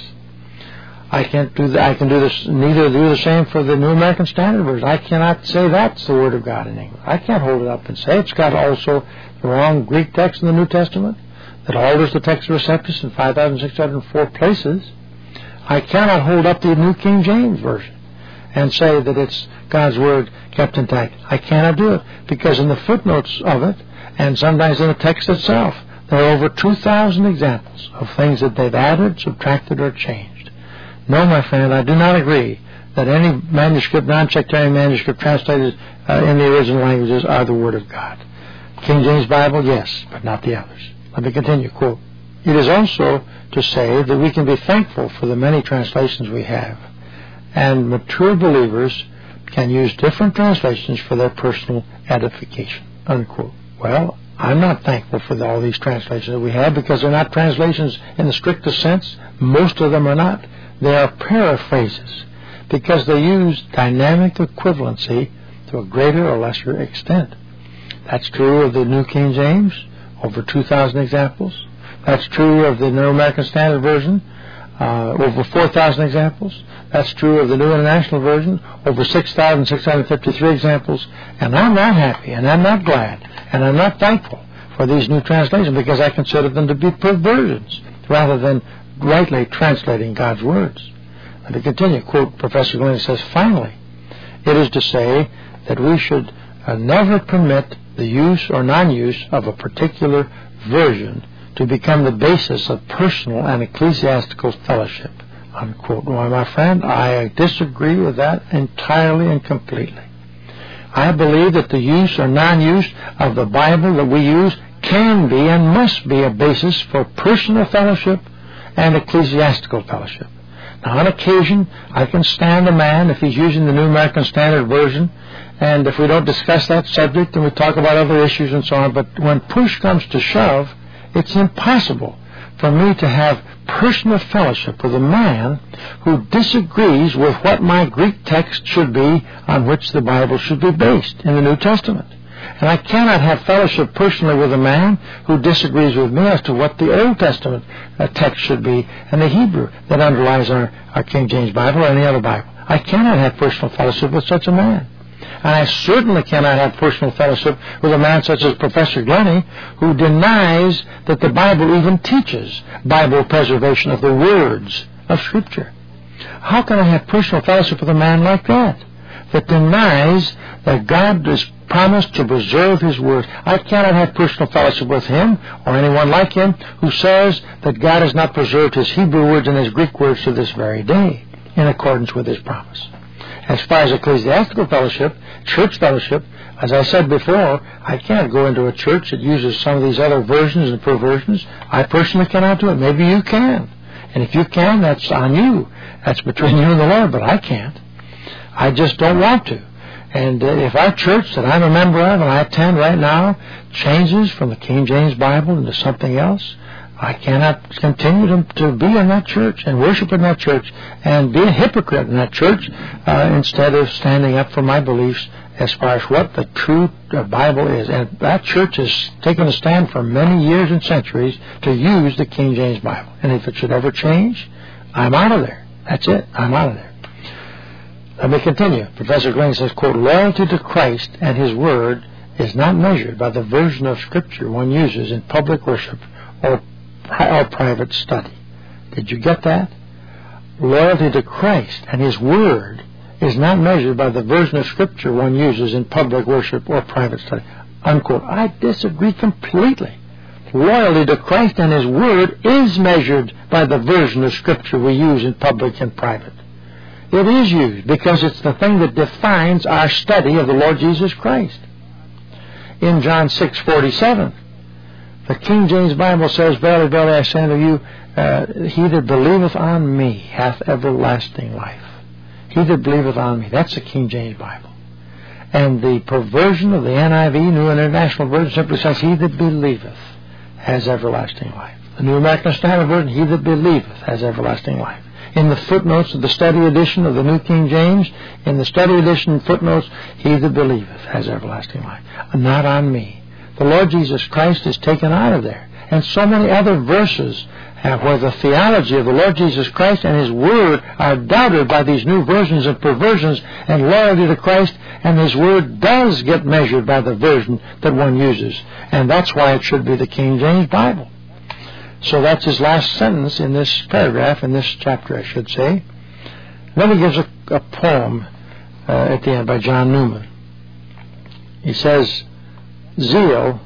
I can't do that. I can do this. Neither do the same for the New American Standard Version. I cannot say that's the Word of God in English. I can't hold it up and say it's got also the wrong Greek text in the New Testament that alters the Textus Receptus in 5,604 places. I cannot hold up the New King James Version and say that it's God's Word kept intact. I cannot do it, because in the footnotes of it, and sometimes in the text itself, there are over 2,000 examples of things that they've added, subtracted, or changed. No, my friend, I do not agree that any manuscript, non-sectarian manuscript translated in the original languages are the Word of God. King James Bible, yes, but not the others. Let me continue, quote, it is also to say that we can be thankful for the many translations we have, and mature believers can use different translations for their personal edification, unquote. Well, I'm not thankful for all these translations that we have, because they're not translations in the strictest sense. Most of them are not. They are paraphrases, because they use dynamic equivalency to a greater or lesser extent. That's true of the New King James, over 2,000 examples. That's true of the New American Standard Version, over 4,000 examples. That's true of the New International Version, over 6,653 examples. And I'm not happy, and I'm not glad, and I'm not thankful for these new translations, because I consider them to be perversions rather than rightly translating God's words. Let me continue. Quote, Professor Glennie says, finally, it is to say that we should never permit the use or non-use of a particular version to become the basis of personal and ecclesiastical fellowship, unquote. Well, my friend, I disagree with that entirely and completely. I believe that the use or non-use of the Bible that we use can be and must be a basis for personal fellowship and ecclesiastical fellowship. Now, on occasion, I can stand a man if he's using the New American Standard Version, and if we don't discuss that subject and we talk about other issues and so on, but when push comes to shove, it's impossible for me to have personal fellowship with a man who disagrees with what my Greek text should be on which the Bible should be based in the New Testament. And I cannot have fellowship personally with a man who disagrees with me as to what the Old Testament text should be and the Hebrew that underlies our King James Bible or any other Bible. I cannot have personal fellowship with such a man. And I certainly cannot have personal fellowship with a man such as Professor Glennie, who denies that the Bible even teaches Bible preservation of the words of Scripture. How can I have personal fellowship with a man like that denies that God has promised to preserve His Word? I cannot have personal fellowship with him or anyone like him who says that God has not preserved His Hebrew words and His Greek words to this very day in accordance with His promise. As far as ecclesiastical fellowship, church fellowship, as I said before, I can't go into a church that uses some of these other versions and perversions. I personally cannot do it. Maybe you can. And if you can, that's on you. That's between you and the Lord, but I can't. I just don't want to. And if our church that I'm a member of and I attend right now changes from the King James Bible into something else, I cannot continue to be in that church and worship in that church and be a hypocrite in that church instead of standing up for my beliefs as far as what the true Bible is. And that church has taken a stand for many years and centuries to use the King James Bible. And if it should ever change, I'm out of there. That's it. I'm out of there. Let me continue. Professor Glennie says, quote, loyalty to Christ and His Word is not measured by the version of Scripture one uses in public worship or private study. Did you get that? Loyalty to Christ and His Word is not measured by the version of Scripture one uses in public worship or private study. Unquote. I disagree completely. Loyalty to Christ and His Word is measured by the version of Scripture we use in public and private. It is used because it's the thing that defines our study of the Lord Jesus Christ. In John 6:47, the King James Bible says, verily, verily, I say unto you, he that believeth on me hath everlasting life. He that believeth on me. That's the King James Bible. And the perversion of the NIV, New International Version, simply says, he that believeth has everlasting life. The New American Standard Version, he that believeth has everlasting life. In the footnotes of the study edition of the New King James, in the study edition footnotes, he that believeth has everlasting life. Not on me. The Lord Jesus Christ is taken out of there. And so many other verses where the theology of the Lord Jesus Christ and His Word are doubted by these new versions and perversions, and loyalty to Christ and His Word does get measured by the version that one uses. And that's why it should be the King James Bible. So that's his last sentence in this paragraph, in this chapter, I should say. Then he gives a poem at the end by John Newman. He says, zeal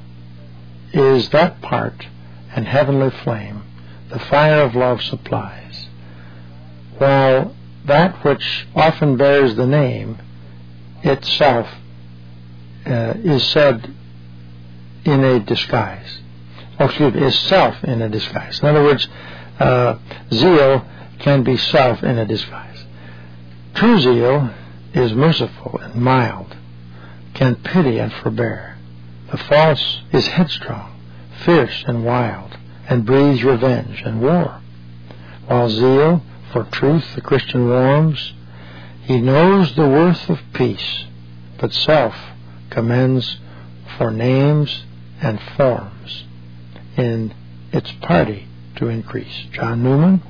is that part and heavenly flame the fire of love supplies, while that which often bears the name itself is said in a disguise. Is self in a disguise. In other words, zeal can be self in a disguise. True zeal is merciful and mild, can pity and forbear. The false is headstrong, fierce and wild, and breathes revenge and war. While zeal for truth the Christian warms, he knows the worth of peace, but self commends for names and forms in its party to increase. John Newman,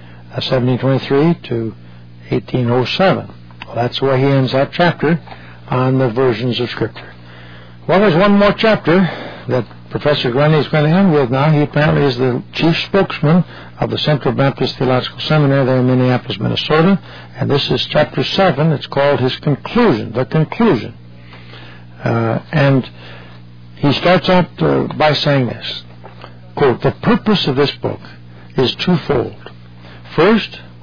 1723 to 1807. Well, that's where he ends that chapter on the versions of Scripture. Well, there's one more chapter that Professor Glennie is going to end with now. He apparently is the chief spokesman of the Central Baptist Theological Seminary there in Minneapolis, Minnesota. And this is chapter 7. It's called his conclusion, the conclusion. And he starts out by saying this. Quote, the purpose of this book is twofold. First,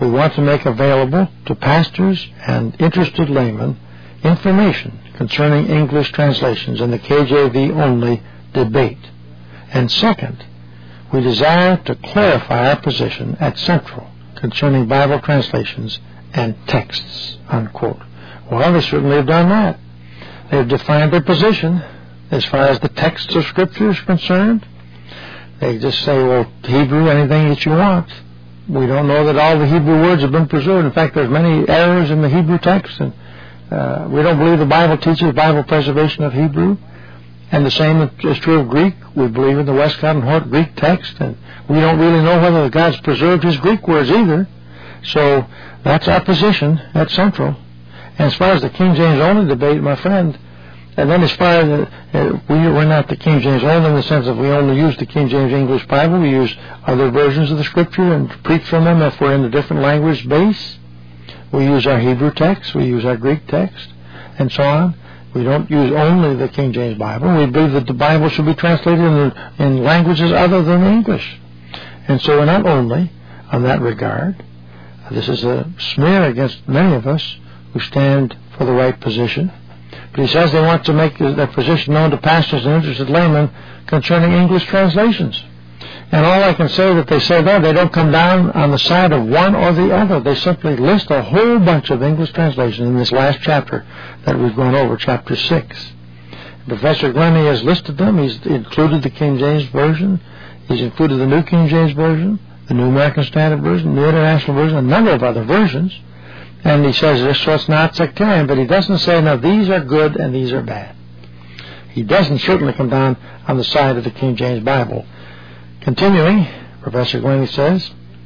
we want to make available to pastors and interested laymen information concerning English translations in the KJV only debate. And second, we desire to clarify our position at Central concerning Bible translations and texts, unquote. Well, they certainly have done that. They've defined their position as far as the texts of Scripture is concerned. They just say, well, Hebrew, anything that you want. We don't know that all the Hebrew words have been preserved. In fact, there's many errors in the Hebrew text, and we don't believe the Bible teaches Bible preservation of Hebrew. And the same is true of Greek. We believe in the Westcott and Hort Greek text, and we don't really know whether God's preserved His Greek words either. So that's our position at Central. And as far as the King James only debate, my friend, and then as far as we're not the King James only in the sense that we only use the King James English Bible. We use other versions of the Scripture and preach from them if we're in a different language base. We use our Hebrew text. We use our Greek text, and so on. We don't use only the King James Bible. We believe that the Bible should be translated in languages other than English. And so we're not only on that regard. This is a smear against many of us who stand for the right position. But he says they want to make that position known to pastors and interested laymen concerning English translations. And all I can say that they say there, they don't come down on the side of one or the other. They simply list a whole bunch of English translations in this last chapter that we've gone over, chapter 6. Professor Glennie has listed them. He's included the King James Version. He's included the New King James Version, the New American Standard Version, the International Version, a number of other versions. And he says this, so it's not sectarian, but he doesn't say, now, these are good and these are bad. He doesn't certainly come down on the side of the King James Bible. Continuing, Professor Glennie says,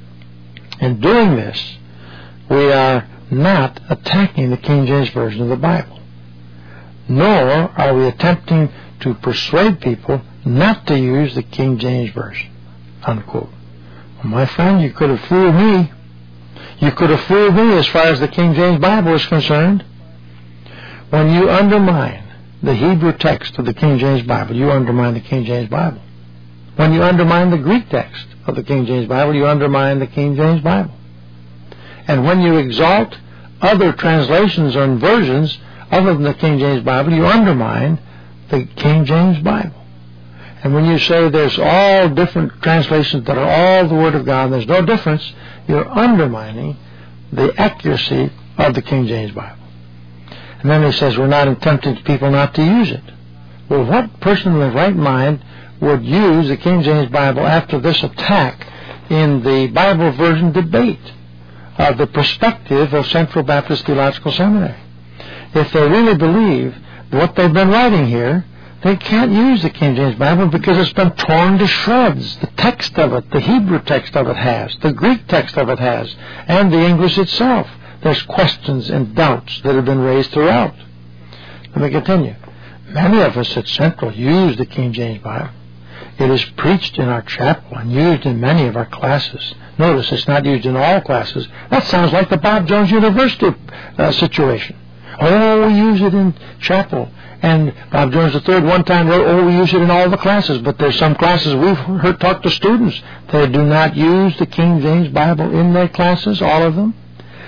in doing this, we are not attacking the King James Version of the Bible, nor are we attempting to persuade people not to use the King James Version, unquote. Well, my friend, you could have fooled me. You could have fooled me as far as the King James Bible is concerned. When you undermine the Hebrew text of the King James Bible, you undermine the King James Bible. When you undermine the Greek text of the King James Bible, you undermine the King James Bible. And when you exalt other translations or versions other than the King James Bible, you undermine the King James Bible. And when you say there's all different translations that are all the Word of God, and there's no difference, you're undermining the accuracy of the King James Bible. And then he says we're not tempting people not to use it. Well, what person in their right mind would use the King James Bible after this attack in the Bible version debate of the perspective of Central Baptist Theological Seminary? If they really believe what they've been writing here, they can't use the King James Bible because it's been torn to shreds. The text of it, the Hebrew text of it has, the Greek text of it has, and the English itself. There's questions and doubts that have been raised throughout. Let me continue. Many of us at Central use the King James Bible. It is preached in our chapel and used in many of our classes. Notice it's not used in all classes. That sounds like the Bob Jones University situation. Oh, we use it in chapel. And Bob Jones III one time wrote, oh, we use it in all the classes. But there's some classes we've heard talk to students. They do not use the King James Bible in their classes, all of them.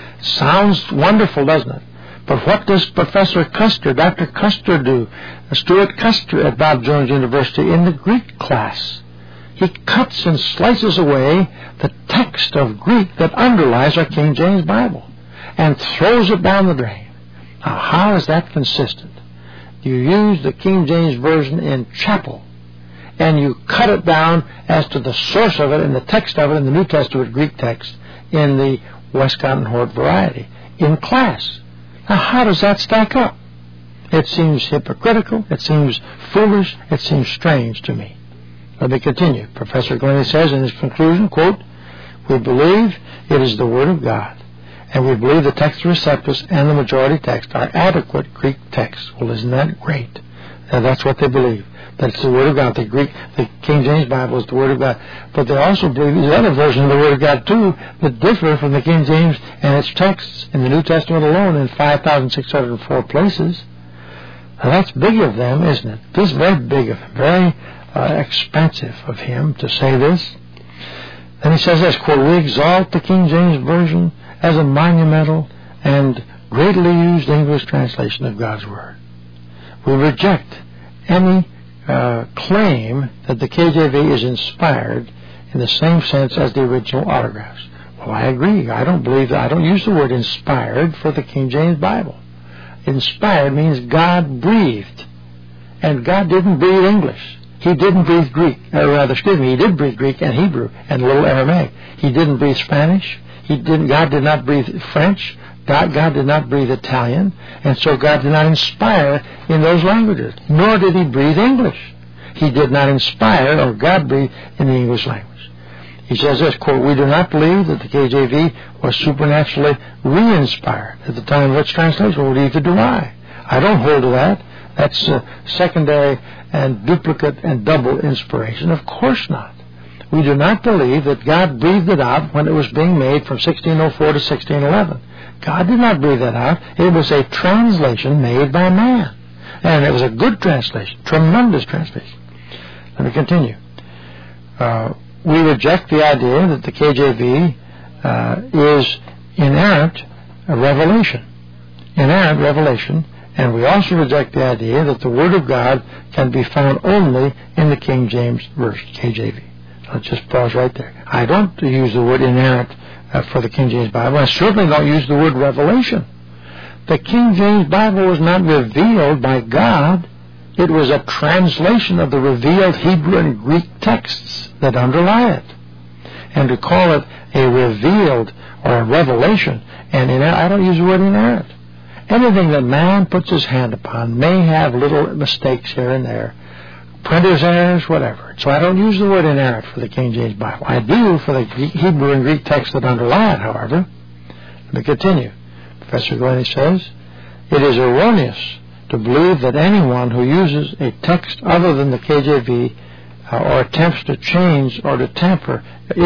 Sounds wonderful, doesn't it? But what does Professor Custer, Dr. Custer do? Stuart Custer at Bob Jones University in the Greek class. He cuts and slices away the text of Greek that underlies our King James Bible and throws it down the drain. Now, how is that consistent? You use the King James Version in chapel, and you cut it down as to the source of it and the text of it in the New Testament Greek text in the Westcott and Hort variety in class. Now, how does that stack up? It seems hypocritical. It seems foolish. It seems strange to me. Let me continue. Professor Glennie says in his conclusion, quote, we believe it is the Word of God, and we believe the Textus Receptus and the majority text are adequate Greek texts. Well, isn't that great? That's what they believe. That's the Word of God. The King James Bible is the Word of God. But they also believe these other versions of the Word of God, too, that differ from the King James and its texts in the New Testament alone in 5,604 places. Now, that's big of them, isn't it? This is very big of him, very expensive of him to say this. Then he says this, quote, "We exalt the King James Version as a monumental and greatly used English translation of God's Word. We reject any claim that the KJV is inspired in the same sense as the original autographs." Well, I agree. I don't use the word inspired for the King James Bible. Inspired means God breathed. And God didn't breathe English. He didn't breathe Greek. He did breathe Greek and Hebrew and a little Aramaic. He didn't breathe Spanish. God did not breathe French. God did not breathe Italian. And so God did not inspire in those languages. Nor did he breathe English. He did not inspire or God breathed in the English language. He says this, quote, "We do not believe that the KJV was supernaturally re-inspired at the time of its translation." Well, neither do I. I don't hold to that. That's secondary and duplicate and double inspiration. Of course not. We do not believe that God breathed it out when it was being made from 1604 to 1611. God did not breathe that out. It was a translation made by man. And it was a good translation, tremendous translation. Let me continue. We reject the idea that the KJV is inerrant revelation. Inerrant revelation. And we also reject the idea that the Word of God can be found only in the King James Version, KJV. Let's just pause right there. I don't use the word inerrant for the King James Bible. I certainly don't use the word revelation. The King James Bible was not revealed by God. It was a translation of the revealed Hebrew and Greek texts that underlie it. And to call it a revealed or a revelation, and I don't use the word inerrant. Anything that man puts his hand upon may have little mistakes here and there, printer's errors, whatever. So I don't use the word inerrant for the King James Bible. I do for the Hebrew and Greek texts that underlie it, however. Let me continue. Professor Glennie says, "It is erroneous to believe that anyone who uses a text other than the KJV or attempts to change or to tamper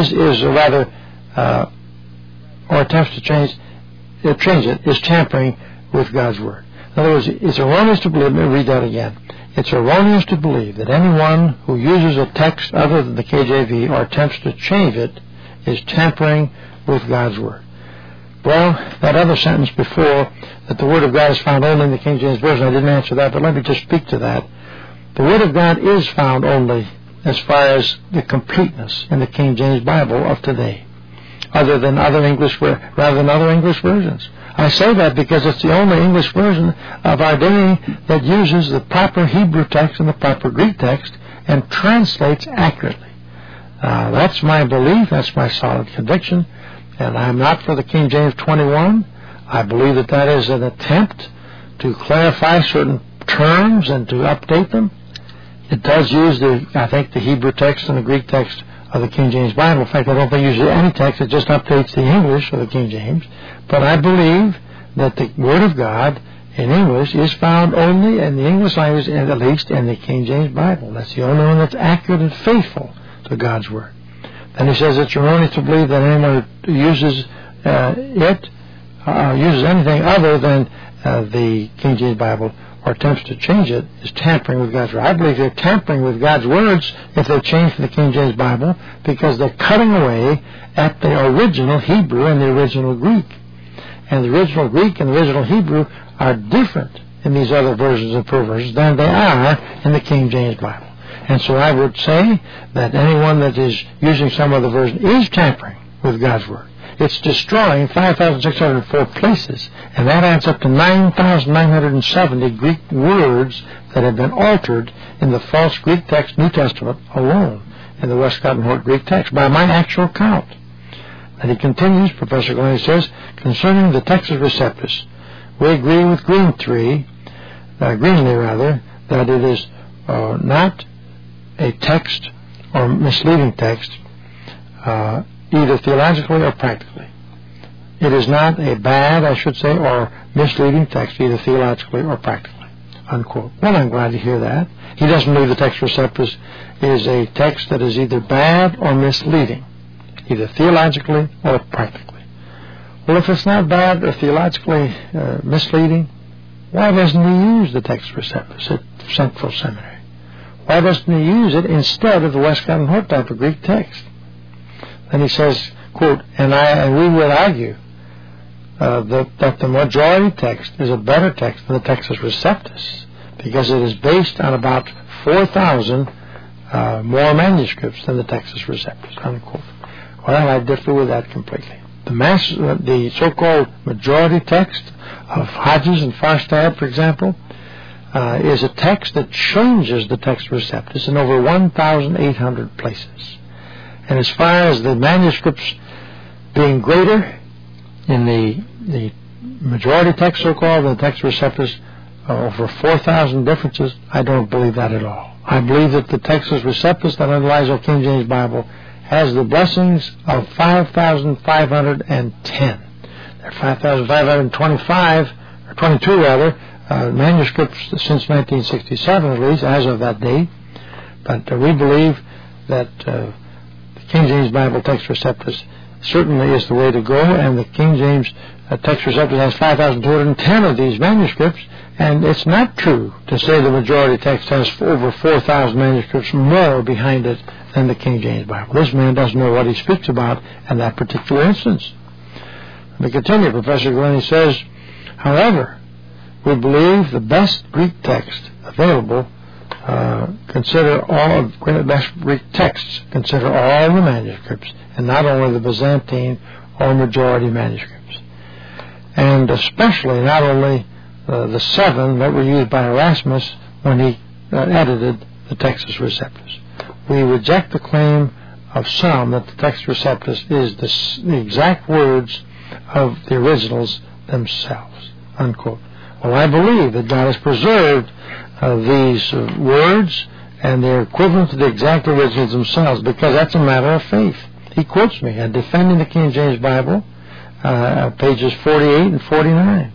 is tampering with God's Word." In other words, it's erroneous to believe, let me read that again. It's erroneous to believe that anyone who uses a text other than the KJV or attempts to change it is tampering with God's Word. Well, that other sentence before, that the Word of God is found only in the King James Version, I didn't answer that, but let me just speak to that. The Word of God is found only as far as the completeness in the King James Bible of today, rather than other English versions. I say that because it's the only English version of our day that uses the proper Hebrew text and the proper Greek text and translates accurately. That's my belief. That's my solid conviction. And I'm not for the King James 21. I believe that is an attempt to clarify certain terms and to update them. It does use the Hebrew text and the Greek text of the King James Bible. In fact, I don't think it uses any text. It just updates the English of the King James. But I believe that the Word of God in English is found only in the English language, and at least in the King James Bible. That's the only one that's accurate and faithful to God's Word. Then he says it's erroneous to believe that anyone who uses uses anything other than the King James Bible or attempts to change it is tampering with God's Word. I believe they're tampering with God's words if they change from the King James Bible, because they're cutting away at the original Hebrew and the original Greek. And the original Greek and the original Hebrew are different in these other versions and perversions than they are in the King James Bible. And so I would say that anyone that is using some other version is tampering with God's Word. It's destroying 5,604 places, and that adds up to 9,970 Greek words that have been altered in the false Greek text, New Testament, alone, in the Westcott and Hort Greek text, by my actual count. And he continues, Professor Glennie says, concerning the Textus Receptus, we agree with Greenlee, that it is not a text or misleading text, either theologically or practically. It is not a bad, or misleading text, either theologically or practically. Unquote. Well, I'm glad to hear that. He doesn't believe the Textus Receptus is a text that is either bad or misleading, either theologically or practically. Well, if it's not bad or theologically misleading, why doesn't he use the Textus Receptus at Central Seminary? Why doesn't he use it instead of the Westcott and Hort type of Greek text? And he says, quote, and we would argue that the majority text is a better text than the Textus Receptus, because it is based on about 4,000 more manuscripts than the Textus Receptus, unquote. Well, I differ with that completely. The so-called majority text of Hodges and Farstad, for example, is a text that changes the Textus Receptus in over 1,800 places. And as far as the manuscripts being greater in the majority text, so-called, than the Textus Receptus, over 4,000 differences, I don't believe that at all. I believe that the Textus Receptus that underlies our King James Bible has the blessings of 5,510. There are 5,525, or 22 rather, manuscripts since 1967 at least, as of that date. But we believe that the King James Bible Textus Receptus certainly is the way to go, and the King James Textus Receptus has 5,210 of these manuscripts, and it's not true to say the majority text has over 4,000 manuscripts more behind it than the King James Bible. This man doesn't know what he speaks about in that particular instance. We continue. Professor Glennie says, however, we believe the best Greek text available consider all the manuscripts, and not only the Byzantine or majority manuscripts, and especially not only the 7 that were used by Erasmus when he edited the Textus Receptus. We reject the claim of some that the Textus Receptus is the exact words of the originals themselves, unquote. Well, I believe that God has preserved these words and they're equivalent to the exact originals themselves, because that's a matter of faith. He quotes me at Defending the King James Bible, pages 48 and 49,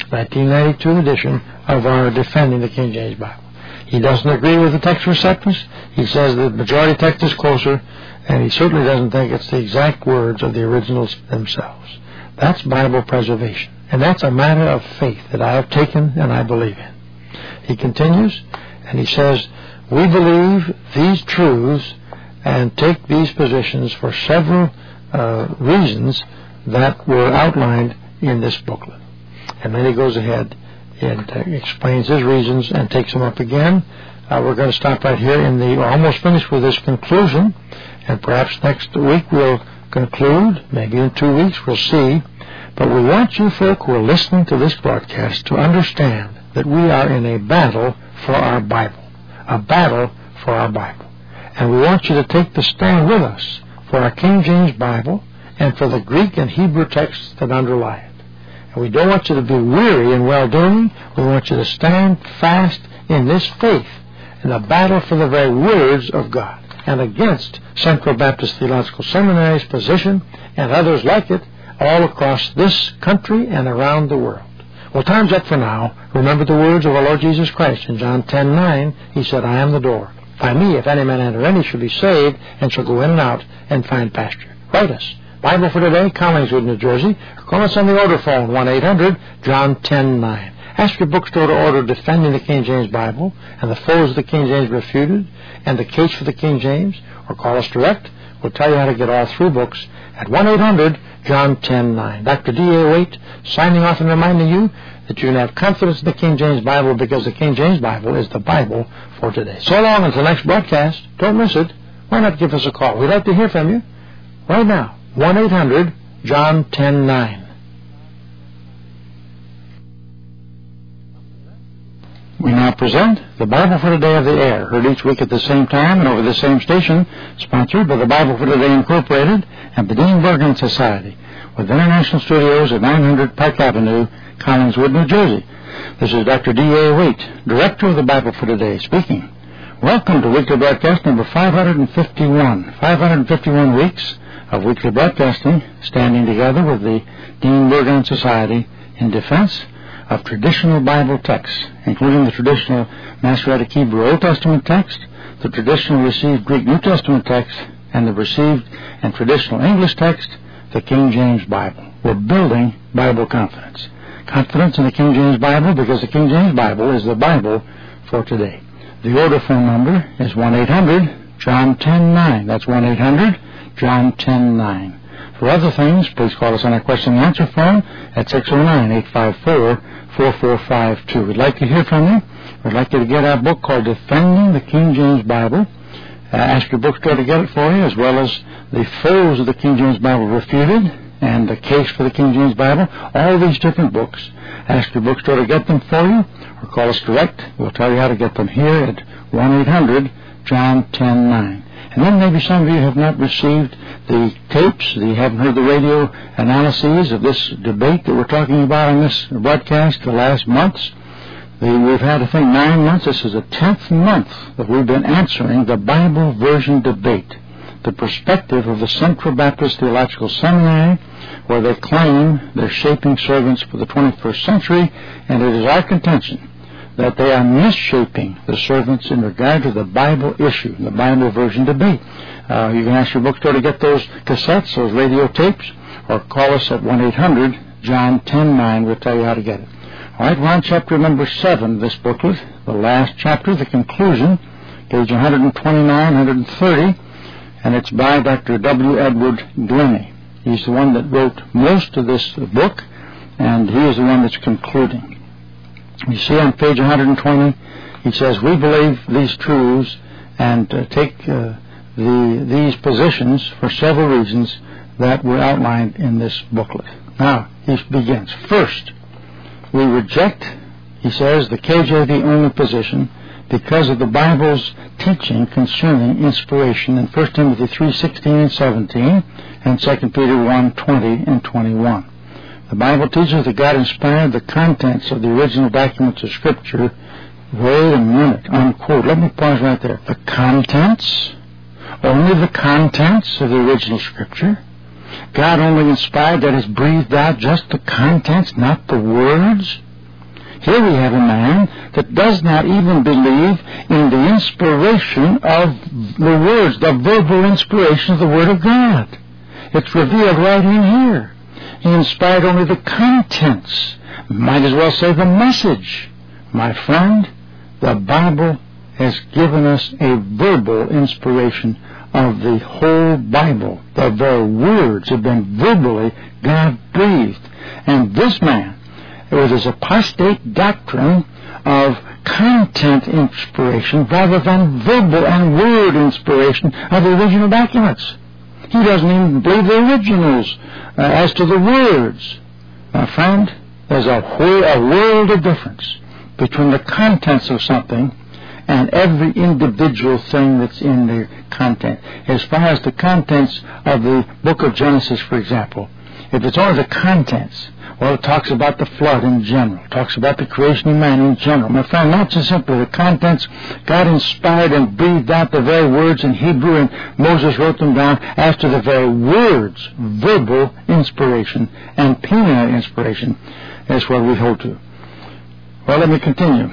1992 edition of our Defending the King James Bible. He doesn't agree with the Textus Receptus. He says the majority text is closer, and he certainly doesn't think it's the exact words of the originals themselves. That's Bible preservation, and that's a matter of faith that I have taken and I believe in. He continues, and he says, we believe these truths and take these positions for several reasons that were outlined in this booklet. And then he goes ahead and explains his reasons and takes them up again. We're going to stop right here we're almost finished with this conclusion, and perhaps next week we'll conclude, maybe in 2 weeks, we'll see. But we want you folk who are listening to this broadcast to understand that we are in a battle for our Bible, a battle for our Bible. And we want you to take the stand with us for our King James Bible and for the Greek and Hebrew texts that underlie it. And we don't want you to be weary in well-doing. We want you to stand fast in this faith in the battle for the very words of God and against Central Baptist Theological Seminary's position and others like it all across this country and around the world. Well, time's up for now. Remember the words of our Lord Jesus Christ in John 10:9. He said, I am the door. By me, if any man enter in, he shall be saved and shall go in and out and find pasture. Write us. Bible for Today, Collingswood, New Jersey. Or call us on the order phone, 1-800-JOHN 10-9. Ask your bookstore to order Defending the King James Bible and the Foes of the King James Refuted and the Case for the King James. Or call us direct. We'll tell you how to get all 3 books at 1-800-JOHN 10-9. Dr. D.A. Waite signing off and reminding you that you can have confidence in the King James Bible, because the King James Bible is the Bible for today. So long until next broadcast. Don't miss it. Why not give us a call? We'd like to hear from you right now. 1-800-JOHN 10-9. We now present the Bible for Today of the Air, heard each week at the same time and over the same station, sponsored by the Bible for Today Incorporated and the Dean Bergen Society, with international studios at 900 Park Avenue, Collingswood, New Jersey. This is Dr. D.A. Waite, Director of the Bible for Today, speaking. Welcome to weekly broadcast number 551. 551 weeks of weekly broadcasting, standing together with the Dean Bergen Society in defense of traditional Bible texts, including the traditional Masoretic Hebrew Old Testament text, the traditional received Greek New Testament text, and the received and traditional English text, the King James Bible. We're building Bible confidence. Confidence in the King James Bible, because the King James Bible is the Bible for today. The order phone number is 1-800-JOHN 10-9. That's 1-800-JOHN John 10:9. For other things, please call us on our question and answer phone at 609-854-4452. We'd like to hear from you. We'd like you to get our book called Defending the King James Bible. Ask your bookstore to get it for you, as well as The Foes of the King James Bible Refuted and The Case for the King James Bible. All these different books. Ask your bookstore to get them for you, or call us direct. We'll tell you how to get them here at 1-800-JOHN 10-9. And then maybe some of you have not received the tapes, you haven't heard the radio analyses of this debate that we're talking about on this broadcast the last months. We've had, I think, 9 months. This is the 10th month that we've been answering the Bible version debate, the perspective of the Central Baptist Theological Seminary, where they claim they're shaping servants for the 21st century, and it is our contention that they are misshaping the servants in regard to the Bible issue, the Bible version debate. You can ask your bookstore to get those cassettes, those radio tapes, or call us at 1-800-JOHN 10-9. We'll tell you how to get it. All right, we're on chapter number 7 of this booklet, the last chapter, the conclusion, page 129, 130, and it's by Dr. W. Edward Glennie. He's the one that wrote most of this book, and he is the one that's concluding. You see on page 120, he says, we believe these truths and take these positions for several reasons that were outlined in this booklet. Now, he begins. First, we reject, he says, the KJV only position because of the Bible's teaching concerning inspiration in 1 Timothy 3:16 and 17 and 2 Peter 1:20 and 21. The Bible teaches that God inspired the contents of the original documents of Scripture. Wait a minute, unquote. Let me pause right there. The contents? Only the contents of the original Scripture? God only inspired, that is, breathed out just the contents, not the words? Here we have a man that does not even believe in the inspiration of the words, the verbal inspiration of the Word of God. It's revealed right in here. He inspired only the contents. Might as well say the message. My friend, the Bible has given us a verbal inspiration of the whole Bible. The very words have been verbally God-breathed. And this man, with his apostate doctrine of content inspiration rather than verbal and word inspiration of the original documents. He doesn't even believe the originals as to the words. My friend, there's a world of difference between the contents of something and every individual thing that's in the content. As far as the contents of the book of Genesis, for example, if it's only the contents, well, it talks about the flood in general. It talks about the creation of man in general. My friend, not just simply the contents. God inspired and breathed out the very words in Hebrew, and Moses wrote them down as to the very words. Verbal inspiration and plenary inspiration is what we hold to. Well, let me continue.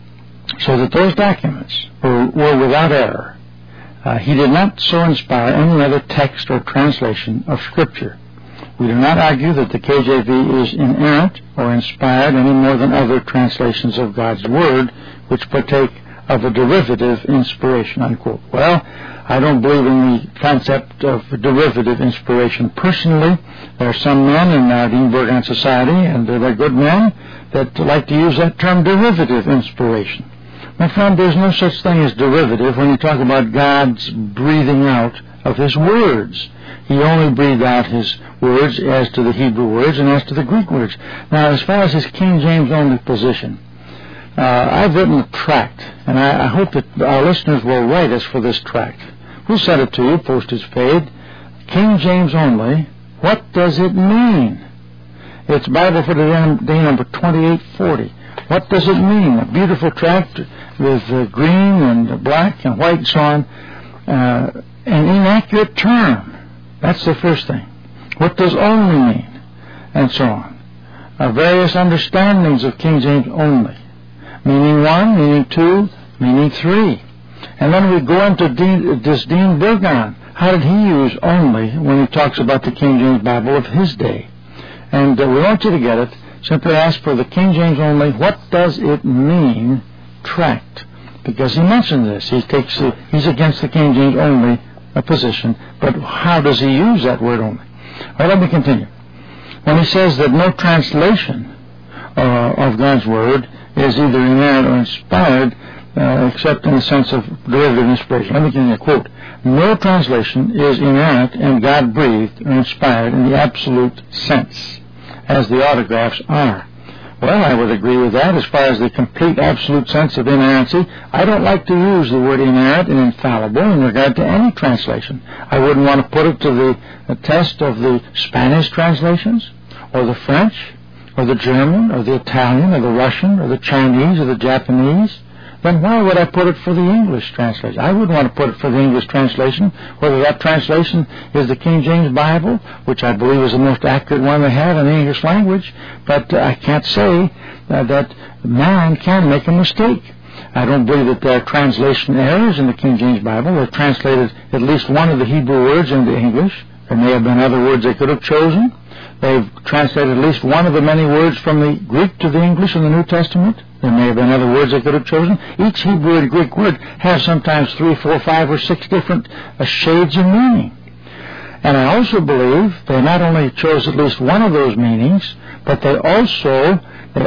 So that those documents were without error. He did not so inspire any other text or translation of Scripture. We do not argue that the KJV is inerrant or inspired any more than other translations of God's Word, which partake of a derivative inspiration, unquote. Well, I don't believe in the concept of derivative inspiration personally. There are some men in the Edinburgh Society, and they're good men, that like to use that term derivative inspiration. My friend, there's no such thing as derivative when you talk about God's breathing out of His words. He only breathed out His words as to the Hebrew words and as to the Greek words. Now, as far as His King James only position, I've written a tract, and I hope that our listeners will write us for this tract. We'll send it to you, postage paid. King James only, what does it mean? It's Bible for the Day number 2840. What does it mean? A beautiful tract with green and black and white and so on. An inaccurate term. That's the first thing. What does only mean? And so on. Various understandings of King James only. Meaning 1, meaning 2, meaning 3. And then we go into Dean Burgon. How did he use only when he talks about the King James Bible of his day? And we want you to get it. Simply ask for the King James only, what does it mean, tract? Because he mentioned this. He's against the King James only position, but how does he use that word only? All right, let me continue. When he says that no translation of God's Word is either inerrant or inspired, except in the sense of derivative inspiration. Let me give you a quote. No translation is inerrant and God-breathed or inspired in the absolute sense, as the autographs are. Well, I would agree with that as far as the complete absolute sense of inerrancy. I don't like to use the word inerrant and infallible in regard to any translation. I wouldn't want to put it to the test of the Spanish translations, or the French, or the German, or the Italian, or the Russian, or the Chinese, or the Japanese. Then why would I put it for the English translation? I wouldn't want to put it for the English translation, whether that translation is the King James Bible, which I believe is the most accurate one they have in the English language, but I can't say that man can make a mistake. I don't believe that there are translation errors in the King James Bible. They've translated at least one of the Hebrew words into English. There may have been other words they could have chosen. They've translated at least one of the many words from the Greek to the English in the New Testament. There may have been other words they could have chosen. Each Hebrew and Greek word has sometimes 3, 4, 5, or 6 different shades of meaning. And I also believe they not only chose at least one of those meanings, but they also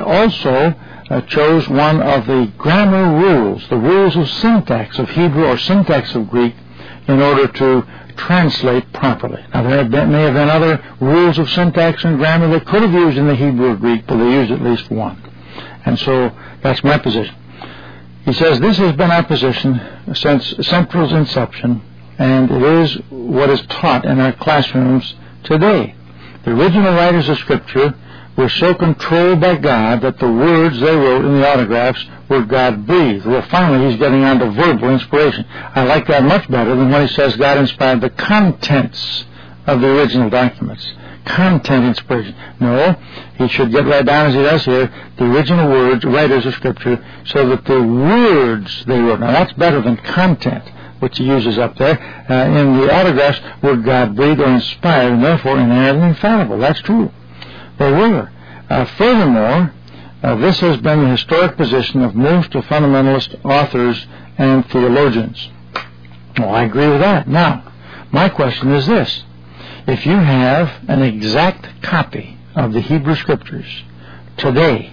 chose one of the grammar rules, the rules of syntax of Hebrew or syntax of Greek, in order to translate properly. Now, there may have been other rules of syntax and grammar they could have used in the Hebrew or Greek, but they used at least one. And so that's my position. He says this has been our position since Central's inception, and it is what is taught in our classrooms today. The original writers of Scripture were so controlled by God that the words they wrote in the autographs were God-breathed. Well, finally, he's getting on to verbal inspiration. I like that much better than when he says God inspired the contents of the original documents. Content inspiration. No, he should get right down as he does here, the original words, writers of Scripture, so that the words they wrote. Now, that's better than content, which he uses up there. In the autographs were God-breathed or inspired, and therefore inerrant and infallible. That's true. They were. Furthermore, this has been the historic position of most of fundamentalist authors and theologians. Well, I agree with that. Now, my question is this. If you have an exact copy of the Hebrew Scriptures today,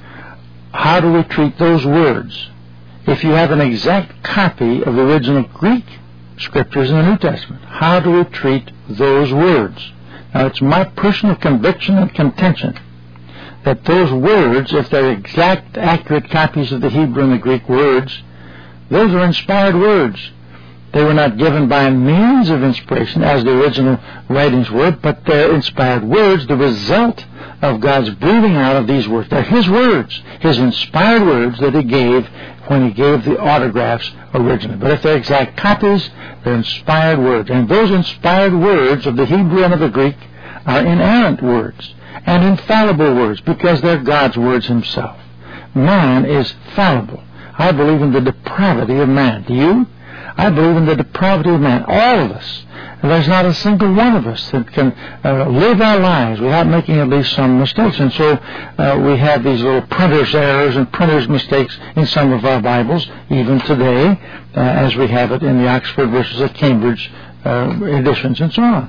how do we treat those words? If you have an exact copy of the original Greek Scriptures in the New Testament, how do we treat those words? Now, it's my personal conviction and contention that those words, if they're exact, accurate copies of the Hebrew and the Greek words, those are inspired words. They were not given by means of inspiration, as the original writings were, but they're inspired words, the result of God's breathing out of these words. They're His words, His inspired words that He gave when He gave the autographs originally. But if they're exact copies, they're inspired words. And those inspired words of the Hebrew and of the Greek are inerrant words and infallible words because they're God's words Himself. Man is fallible. I believe in the depravity of man. Do you? I believe in the depravity of man, all of us. And there's not a single one of us that can live our lives without making at least some mistakes. And so we have these little printer's errors and printer's mistakes in some of our Bibles, even today, as we have it in the Oxford versus the Cambridge editions and so on.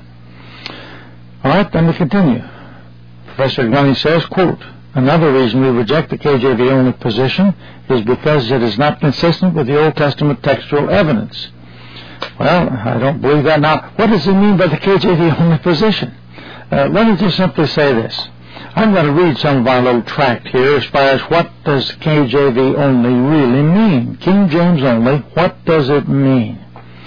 All right, then we continue. Professor Gunny says, quote, another reason we reject the KJV-only position is because it is not consistent with the Old Testament textual evidence. Well, I don't believe that. Now, what does he mean by the KJV-only position? Let me just simply say this. I'm going to read some of our little tract here as far as what does KJV-only really mean. King James only, what does it mean?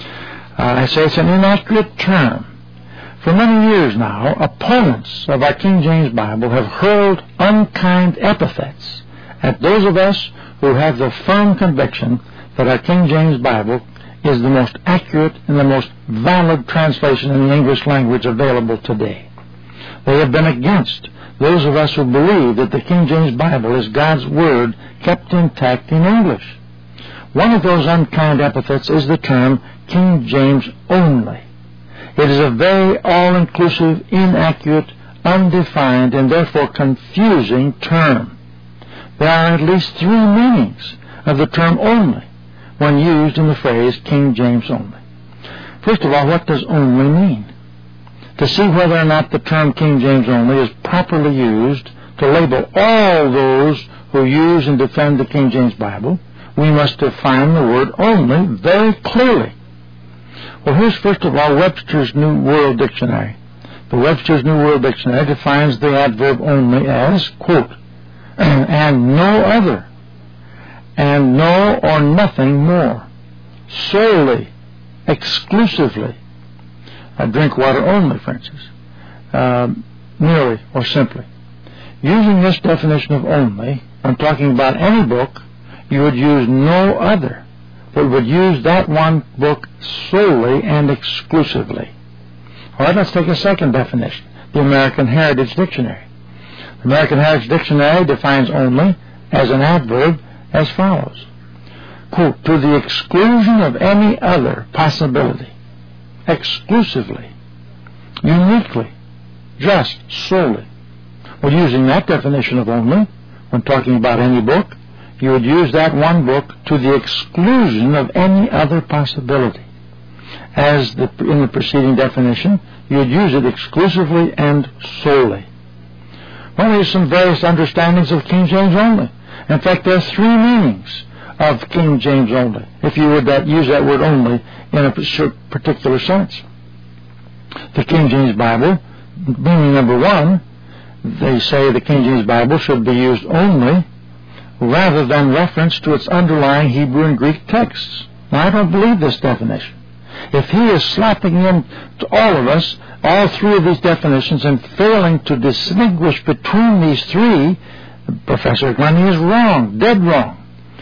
I say it's an inaccurate term. For many years now, opponents of our King James Bible have hurled unkind epithets at those of us who have the firm conviction that our King James Bible is the most accurate and the most valid translation in the English language available today. They have been against those of us who believe that the King James Bible is God's Word kept intact in English. One of those unkind epithets is the term King James only. It is a very all-inclusive, inaccurate, undefined, and therefore confusing term. There are at least 3 meanings of the term only when used in the phrase King James only. First of all, what does only mean? To see whether or not the term King James only is properly used to label all those who use and defend the King James Bible, we must define the word only very clearly. Well, here's first of all Webster's New World Dictionary. The Webster's New World Dictionary defines the adverb only as, quote, and no other, and no or nothing more, solely, exclusively, drink water only, for instance, merely or simply. Using this definition of only, when talking about any book, you would use no other, but would use that one book solely and exclusively. All right, let's take a second definition, the American Heritage Dictionary. The American Heritage Dictionary defines only as an adverb as follows. Quote, to the exclusion of any other possibility, exclusively, uniquely, just, solely. Well, using that definition of only, when talking about any book, you would use that one book to the exclusion of any other possibility. As in the preceding definition, you would use it exclusively and solely. Well, there's some various understandings of King James only. In fact, there are three meanings of King James only, if you would use that word only in a particular sense. The King James Bible, meaning number one, they say the King James Bible should be used only rather than reference to its underlying Hebrew and Greek texts. Now, I don't believe this definition. If he is slapping in to all of us all three of these definitions and failing to distinguish between these three, Professor Glennie is wrong, dead wrong.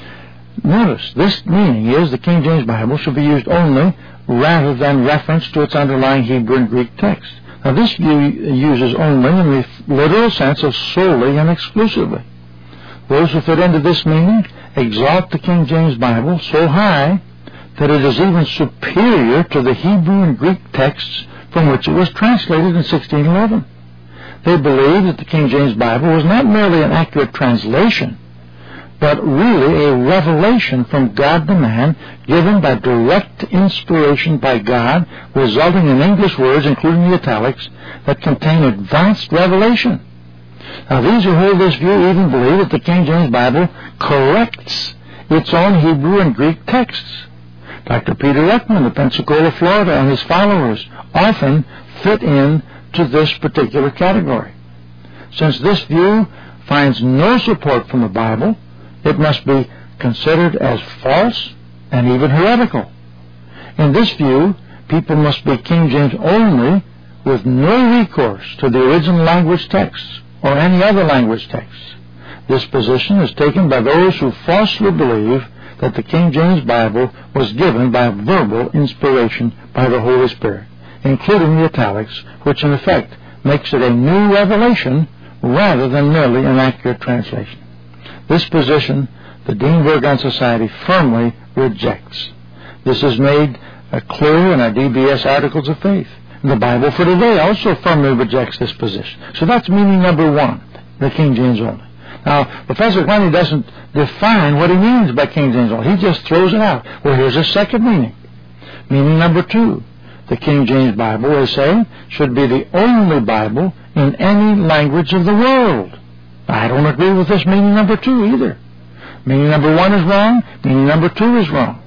Notice, this meaning is the King James Bible should be used only rather than reference to its underlying Hebrew and Greek text. Now, this view uses only in the literal sense of solely and exclusively. Those who fit into this meaning exalt the King James Bible so high that it is even superior to the Hebrew and Greek texts from which it was translated in 1611. They believe that the King James Bible was not merely an accurate translation, but really a revelation from God to man, given by direct inspiration by God, resulting in English words, including the italics, that contain advanced revelation. Now, these who hold this view even believe that the King James Bible corrects its own Hebrew and Greek texts. Dr. Peter Ekman of Pensacola, Florida, and his followers often fit in to this particular category. Since this view finds no support from the Bible, it must be considered as false and even heretical. In this view, people must be King James only with no recourse to the original language texts or any other language texts. This position is taken by those who falsely believe that the King James Bible was given by verbal inspiration by the Holy Spirit, including the italics, which in effect makes it a new revelation rather than merely an accurate translation. This position the Dean Burgon Society firmly rejects. This is made clear in our DBS Articles of Faith. The Bible for Today also firmly rejects this position. So that's meaning number one, the King James only. Now, Professor Glennie doesn't define what he means by King James only. He just throws it out. Well, here's a second meaning. Meaning number two, the King James Bible, they say, should be the only Bible in any language of the world. I don't agree with this meaning number two either. Meaning number one is wrong. Meaning number two is wrong.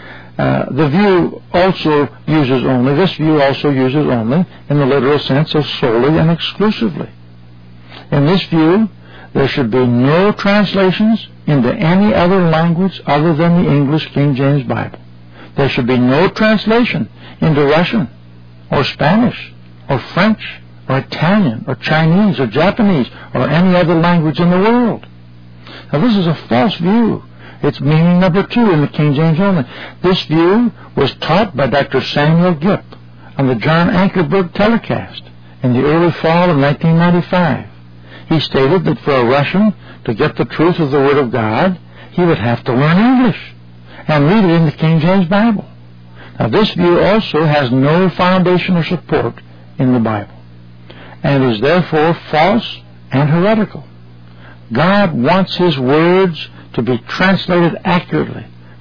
The view also uses only, this view also uses only in the literal sense of solely and exclusively. In this view, there should be no translations into any other language other than the English King James Bible. There should be no translation into Russian or Spanish or French or Italian or Chinese or Japanese or any other language in the world. Now, this is a false view. It's meaning number two in the King James only. This view was taught by Dr. Samuel Gipp on the John Ankerberg telecast in the early fall of 1995. He stated that for a Russian to get the truth of the Word of God, he would have to learn English and read it in the King James Bible. Now, this view also has no foundation or support in the Bible and is therefore false and heretical. God wants His words to be translated accurately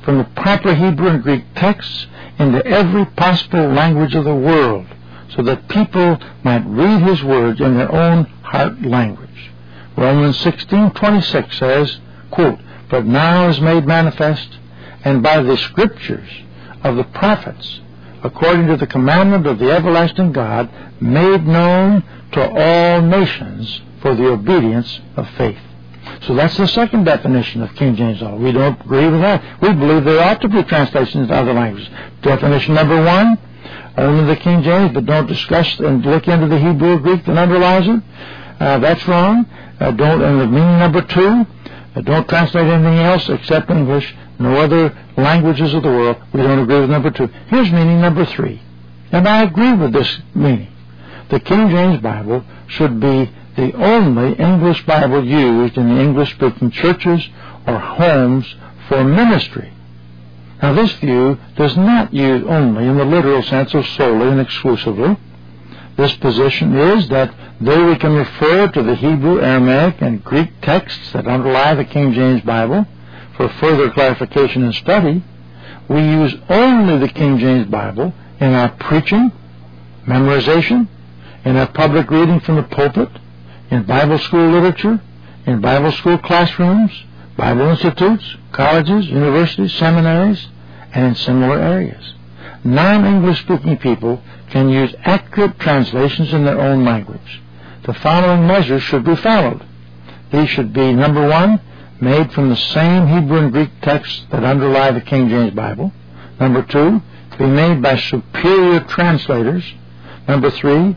from the proper Hebrew and Greek texts into every possible language of the world, so that people might read his words in their own heart language. Romans 16:26 says, quote, "But now is made manifest, and by the scriptures of the prophets, according to the commandment of the everlasting God, made known to all nations for the obedience of faith." So that's the second definition of King James Only. We don't agree with that. We believe there ought to be translations into other languages. Definition number one, only the King James, but don't discuss and look into the Hebrew or Greek that underlies it. That's wrong. And the meaning number two, don't translate anything else except English, no other languages of the world. We don't agree with number two. Here's meaning number three, and I agree with this meaning. The King James Bible should be the only English Bible used in the English-speaking churches or homes for ministry. Now, this view does not use only in the literal sense of solely and exclusively. This position is that though we can refer to the Hebrew, Aramaic, and Greek texts that underlie the King James Bible for further clarification and study, we use only the King James Bible in our preaching, memorization, in our public reading from the pulpit, in Bible school literature, in Bible school classrooms, Bible institutes, colleges, universities, seminaries, and in similar areas. Non-English speaking people can use accurate translations in their own language. The following measures should be followed. These should be, number one, made from the same Hebrew and Greek texts that underlie the King James Bible. Number two, be made by superior translators. Number three,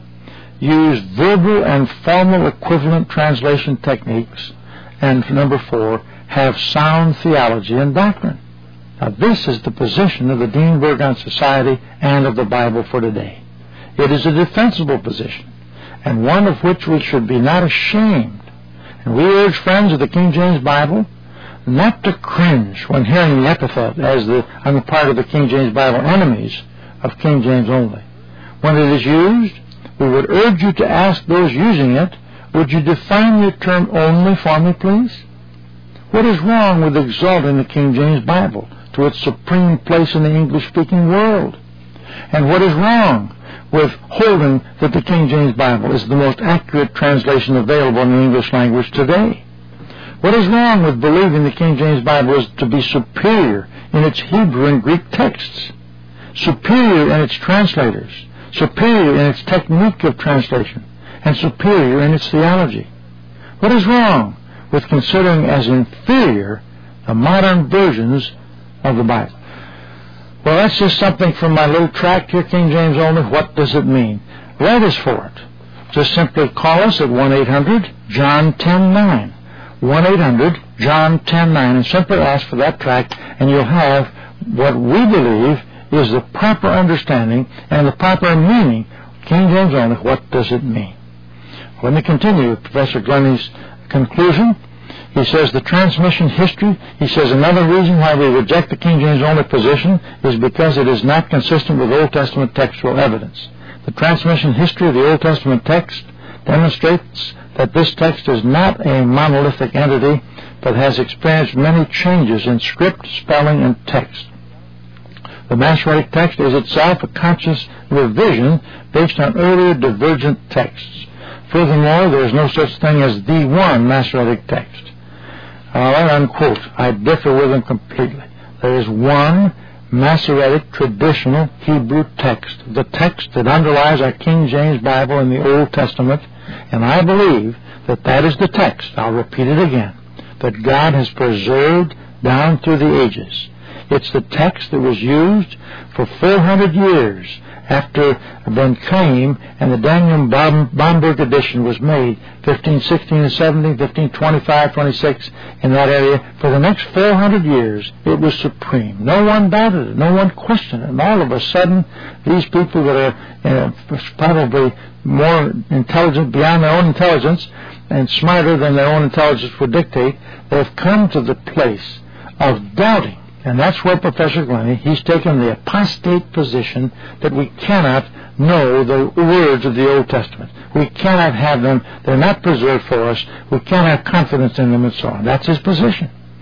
use verbal and formal equivalent translation techniques. And number four, have sound theology and doctrine. Now, this is the position of the Dean Burgon Society and of the Bible for today. It is a defensible position, and one of which we should be not ashamed. And we urge friends of the King James Bible not to cringe when hearing the epithet on the part of the King James Bible enemies of King James only. When it is used, we would urge you to ask those using it, would you define your term only for me, please? What is wrong with exalting the King James Bible to its supreme place in the English-speaking world? And what is wrong with holding that the King James Bible is the most accurate translation available in the English language today? What is wrong with believing the King James Bible is to be superior in its Hebrew and Greek texts, superior in its translators, superior in its technique of translation, and superior in its theology? What is wrong with considering as inferior the modern versions of the Bible? Well, that's just something from my little tract here, King James Only. What does it mean? Write us for it. Just simply call us at 1-800-JOHN-10-9. 1-800-JOHN-10-9, and simply ask for that tract, and you'll have what we believe is the proper understanding and the proper meaning. King James Only, what does it mean? Let me continue with Professor Glennie's conclusion. He says the transmission history, he says another reason why we reject the King James Only position is because it is not consistent with Old Testament textual evidence. The transmission history of the Old Testament text demonstrates that this text is not a monolithic entity, but has experienced many changes in script, spelling, and text. The Masoretic text is itself a conscious revision based on earlier divergent texts. Furthermore, there is no such thing as the one Masoretic text. Unquote. I differ with him completely. There is one Masoretic traditional Hebrew text, the text that underlies our King James Bible in the Old Testament, and I believe that that is the text, I'll repeat it again, that God has preserved down through the ages. It's the text that was used for 400 years after Ben came and the Daniel Bomberg edition was made, 1516 and 17, 1525, 26, in that area. For the next 400 years, it was supreme. No one doubted it. No one questioned it. And all of a sudden, these people that are probably more intelligent beyond their own intelligence and smarter than their own intelligence would dictate, they've come to the place of doubting. And that's where Professor Glennie, he's taken the apostate position that we cannot know the words of the Old Testament. We cannot have them. They're not preserved for us. We can't have confidence in them and so on. That's his position.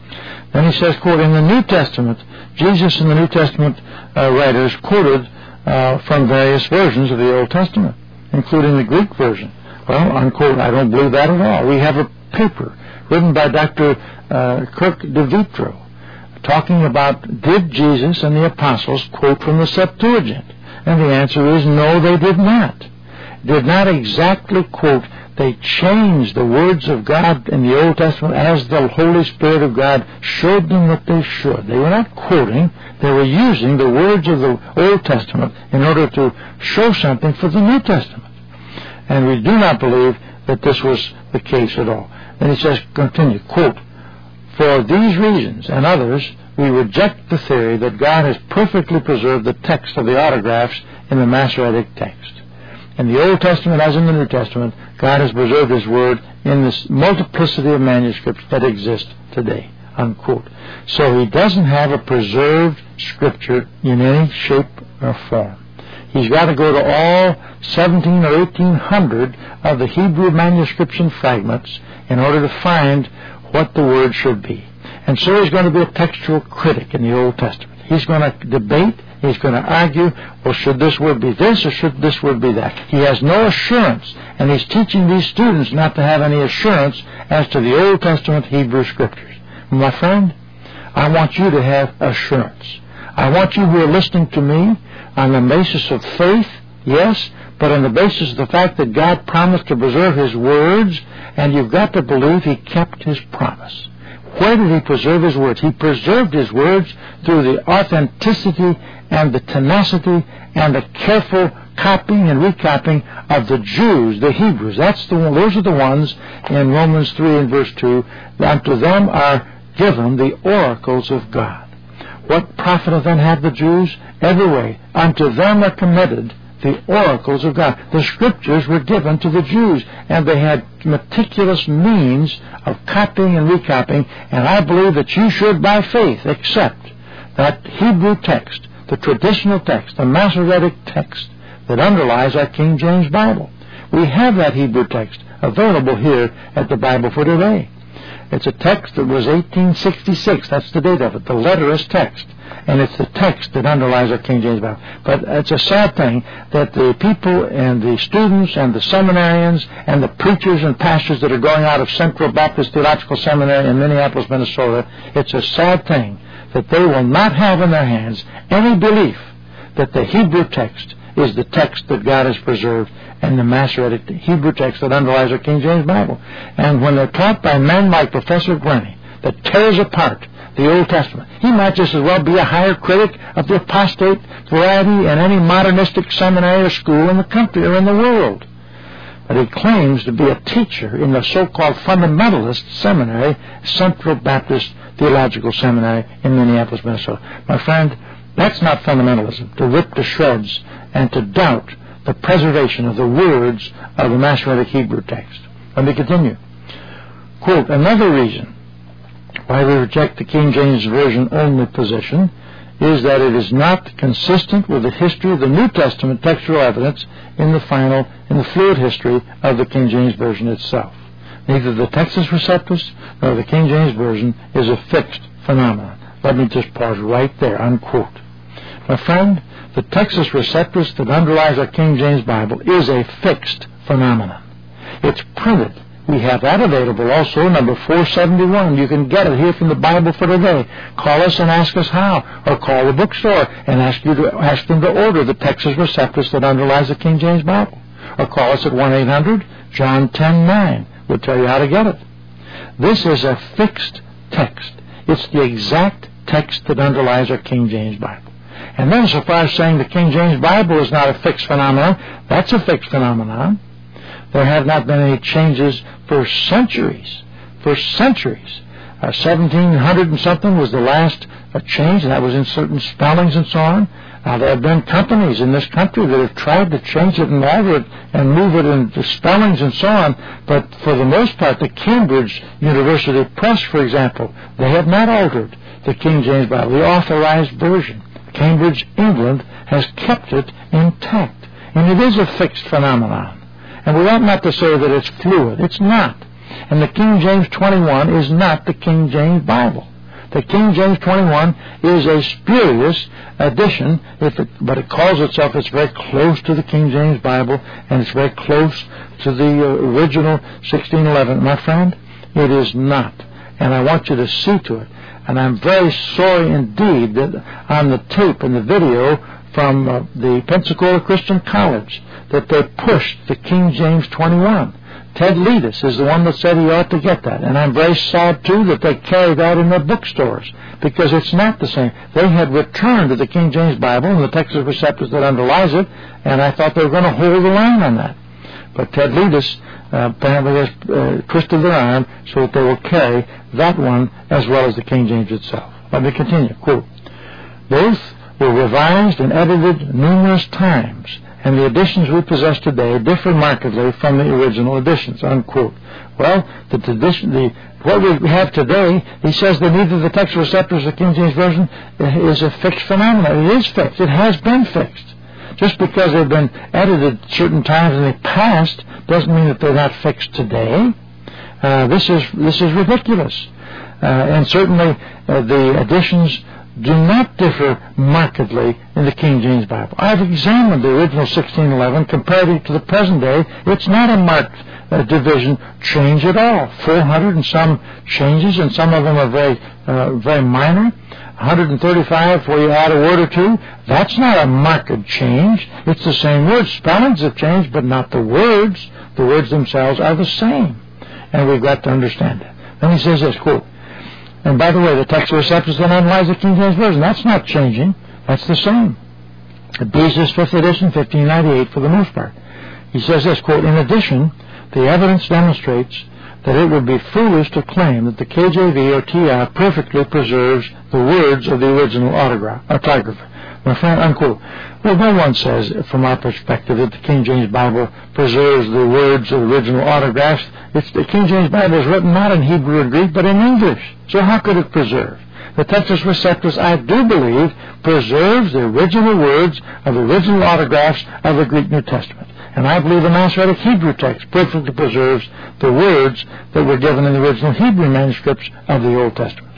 Then he says, quote, in the New Testament, Jesus and the New Testament writers quoted from various versions of the Old Testament, including the Greek version. Well, unquote, I don't believe that at all. We have a paper written by Dr. Kirk DeVitro talking about, did Jesus and the apostles quote from the Septuagint? And the answer is no, they did not. Did not exactly quote. They changed the words of God in the Old Testament as the Holy Spirit of God showed them that they should. They were not quoting. They were using the words of the Old Testament in order to show something for the New Testament. And we do not believe that this was the case at all. Then he says, continue, quote, for these reasons and others, we reject the theory that God has perfectly preserved the text of the autographs in the Masoretic text. In the Old Testament as in the New Testament, God has preserved His Word in this multiplicity of manuscripts that exist today, unquote. So He doesn't have a preserved Scripture in any shape or form. He's got to go to all 17 or 1800 of the Hebrew manuscripts and fragments in order to find what the Word should be. And so he's going to be a textual critic in the Old Testament. He's going to debate. He's going to argue, well, should this word be this or should this word be that? He has no assurance, and he's teaching these students not to have any assurance as to the Old Testament Hebrew Scriptures. My friend, I want you to have assurance. I want you who are listening to me on the basis of faith, yes, but on the basis of the fact that God promised to preserve His words, and you've got to believe He kept His promise. Where did He preserve His words? He preserved His words through the authenticity and the tenacity and the careful copying and recopying of the Jews, the Hebrews. Those are the ones in Romans 3 and verse 2. Unto them are given the oracles of God. What profit then have the Jews? Every way. Unto them are committed the oracles of God. The Scriptures were given to the Jews, and they had meticulous means of copying and recopying, and I believe that you should, by faith, accept that Hebrew text, the traditional text, the Masoretic text that underlies our King James Bible. We have that Hebrew text available here at the Bible for Today. It's a text that was 1866. That's the date of it. The letterist text. And it's the text that underlies our King James Bible. But it's a sad thing that the people and the students and the seminarians and the preachers and pastors that are going out of Central Baptist Theological Seminary in Minneapolis, Minnesota, it's a sad thing that they will not have in their hands any belief that the Hebrew text is the text that God has preserved and the Masoretic Hebrew text that underlies our King James Bible. And when they're taught by men like Professor Gurney that tears apart the Old Testament, he might just as well be a higher critic of the apostate variety in any modernistic seminary or school in the country or in the world. But he claims to be a teacher in the so-called fundamentalist seminary, Central Baptist Theological Seminary in Minneapolis, Minnesota. My friend, that's not fundamentalism, to rip to shreds and to doubt the preservation of the words of the Masoretic Hebrew text. Let me continue. Quote, another reason why we reject the King James Version only position is that it is not consistent with the history of the New Testament textual evidence in the fluid history of the King James Version itself. Neither the Textus Receptus nor the King James Version is a fixed phenomenon. Let me just pause right there, unquote. My friend, the Textus Receptus that underlies our King James Bible is a fixed phenomenon. It's printed. We have that available also, number 471. You can get it here from the Bible for Today. Call us and ask us how, or call the bookstore and ask them to order the Textus Receptus that underlies the King James Bible. Or call us at 1-800-JOHN 10-9. We'll tell you how to get it. This is a fixed text. It's the exact text that underlies our King James Bible. And then so far as saying the King James Bible is not a fixed phenomenon, that's a fixed phenomenon. There have not been any changes for centuries. For centuries. 1700 and something was the last change, and that was in certain spellings and so on. There have been companies in this country that have tried to change it and alter it and move it into spellings and so on, but for the most part, the Cambridge University Press, for example, they have not altered the King James Bible, the authorized version. Cambridge, England, has kept it intact, and it is a fixed phenomenon. And we ought not to say that it's fluid. It's not. And the King James 21 is not the King James Bible. The King James 21 is a spurious addition, but it calls itself, it's very close to the King James Bible, and it's very close to the original 1611. My friend, it is not. And I want you to see to it. And I'm very sorry indeed that on the tape and the video from the Pensacola Christian College that they pushed the King James 21. Ted Leadus is the one that said he ought to get that. And I'm very sad, too, that they carry that in their bookstores, because it's not the same. They had returned to the King James Bible and the Textus Receptus that underlies it, and I thought they were going to hold the line on that. But Ted Leadus apparently has twisted their arm so that they will carry that one as well as the King James itself. Let me continue. Quote, both were revised and edited numerous times, and the editions we possess today differ markedly from the original editions, unquote. Well, what we have today, he says that neither the Textus Receptus or the King James Version is a fixed phenomenon. It is fixed. It has been fixed. Just because they've been edited certain times in the past doesn't mean that they're not fixed today. This is ridiculous. And certainly the editions do not differ markedly in the King James Bible. I've examined the original 1611, compared it to the present day. It's not a marked division change at all. 400 and some changes, and some of them are very minor. 135 where you add a word or two. That's not a marked change. It's the same words. Spellings have changed, but not the words. The words themselves are the same. And we've got to understand that. Then he says this, quote, and by the way, the Textus Receptus that underlies the King James Version, that's not changing. That's the same. Beza's 5th edition, 1598 for the most part. He says this, quote, in addition, the evidence demonstrates that it would be foolish to claim that the KJV or TR perfectly preserves the words of the original autographer. My friend, unquote. Well, no one says, from our perspective, that the King James Bible preserves the words of the original autographs. The King James Bible is written not in Hebrew and Greek, but in English. So how could it preserve? The Textus Receptus, I do believe, preserves the original words of the original autographs of the Greek New Testament. And I believe the Masoretic Hebrew text perfectly preserves the words that were given in the original Hebrew manuscripts of the Old Testament.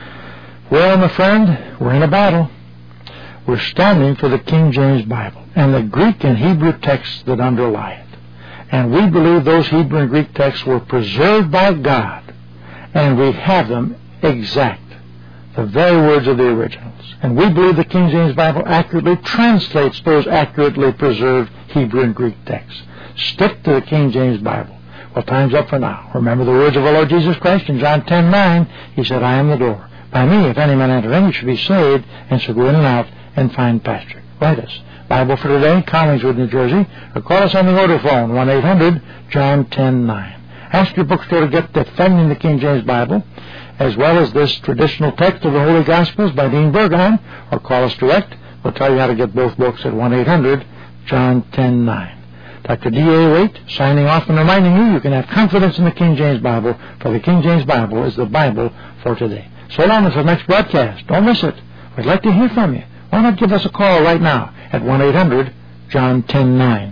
Well, my friend, we're in a battle. We're standing for the King James Bible and the Greek and Hebrew texts that underlie it. And we believe those Hebrew and Greek texts were preserved by God, and we have them exact, the very words of the originals. And we believe the King James Bible accurately translates those accurately preserved Hebrew and Greek texts. Stick to the King James Bible. Well, time's up for now. Remember the words of our Lord Jesus Christ in John 10:9. He said, I am the door. By me, if any man enter in, he shall be saved, and shall go in and out and find pasture. Write us. Bible for Today, Collingswood, New Jersey, or call us on the order phone, 1-800-JOHN 10-9. Ask your bookstore to get Defending the King James Bible, as well as this traditional text of the Holy Gospels by Dean Burgon, or call us direct. We'll tell you how to get both books at 1-800-JOHN 10-9. Dr. D.A. Waite, signing off and reminding you can have confidence in the King James Bible, for the King James Bible is the Bible for today. So long until the next broadcast. Don't miss it. We'd like to hear from you. Why not give us a call right now at 1-800-JOHN 10-9.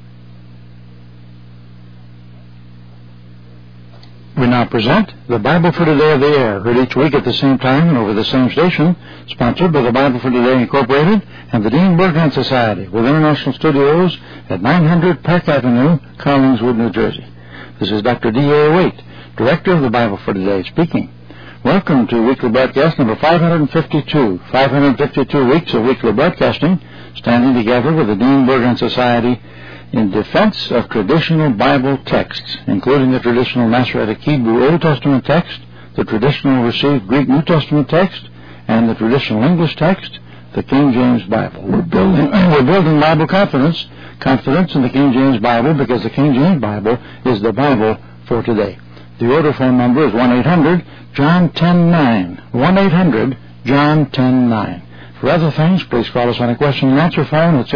We now present the Bible for Today of the Air, heard each week at the same time and over the same station, sponsored by the Bible for Today Incorporated and the Dean Burgon Society, with international studios at 900 Park Avenue, Collingswood, New Jersey. This is Dr. D.A. Waite, Director of the Bible for Today, speaking. Welcome to weekly broadcast number 552. 552 weeks of weekly broadcasting, standing together with the Dean Burgon Society in defense of traditional Bible texts, including the traditional Masoretic Hebrew Old Testament text, the traditional received Greek New Testament text, and the traditional English text, the King James Bible. We're building Bible confidence in the King James Bible, because the King James Bible is the Bible for today. The order phone number is 1-800-JOHN 10-9. 1-800-JOHN 10-9. For other things, please call us on a question and answer phone at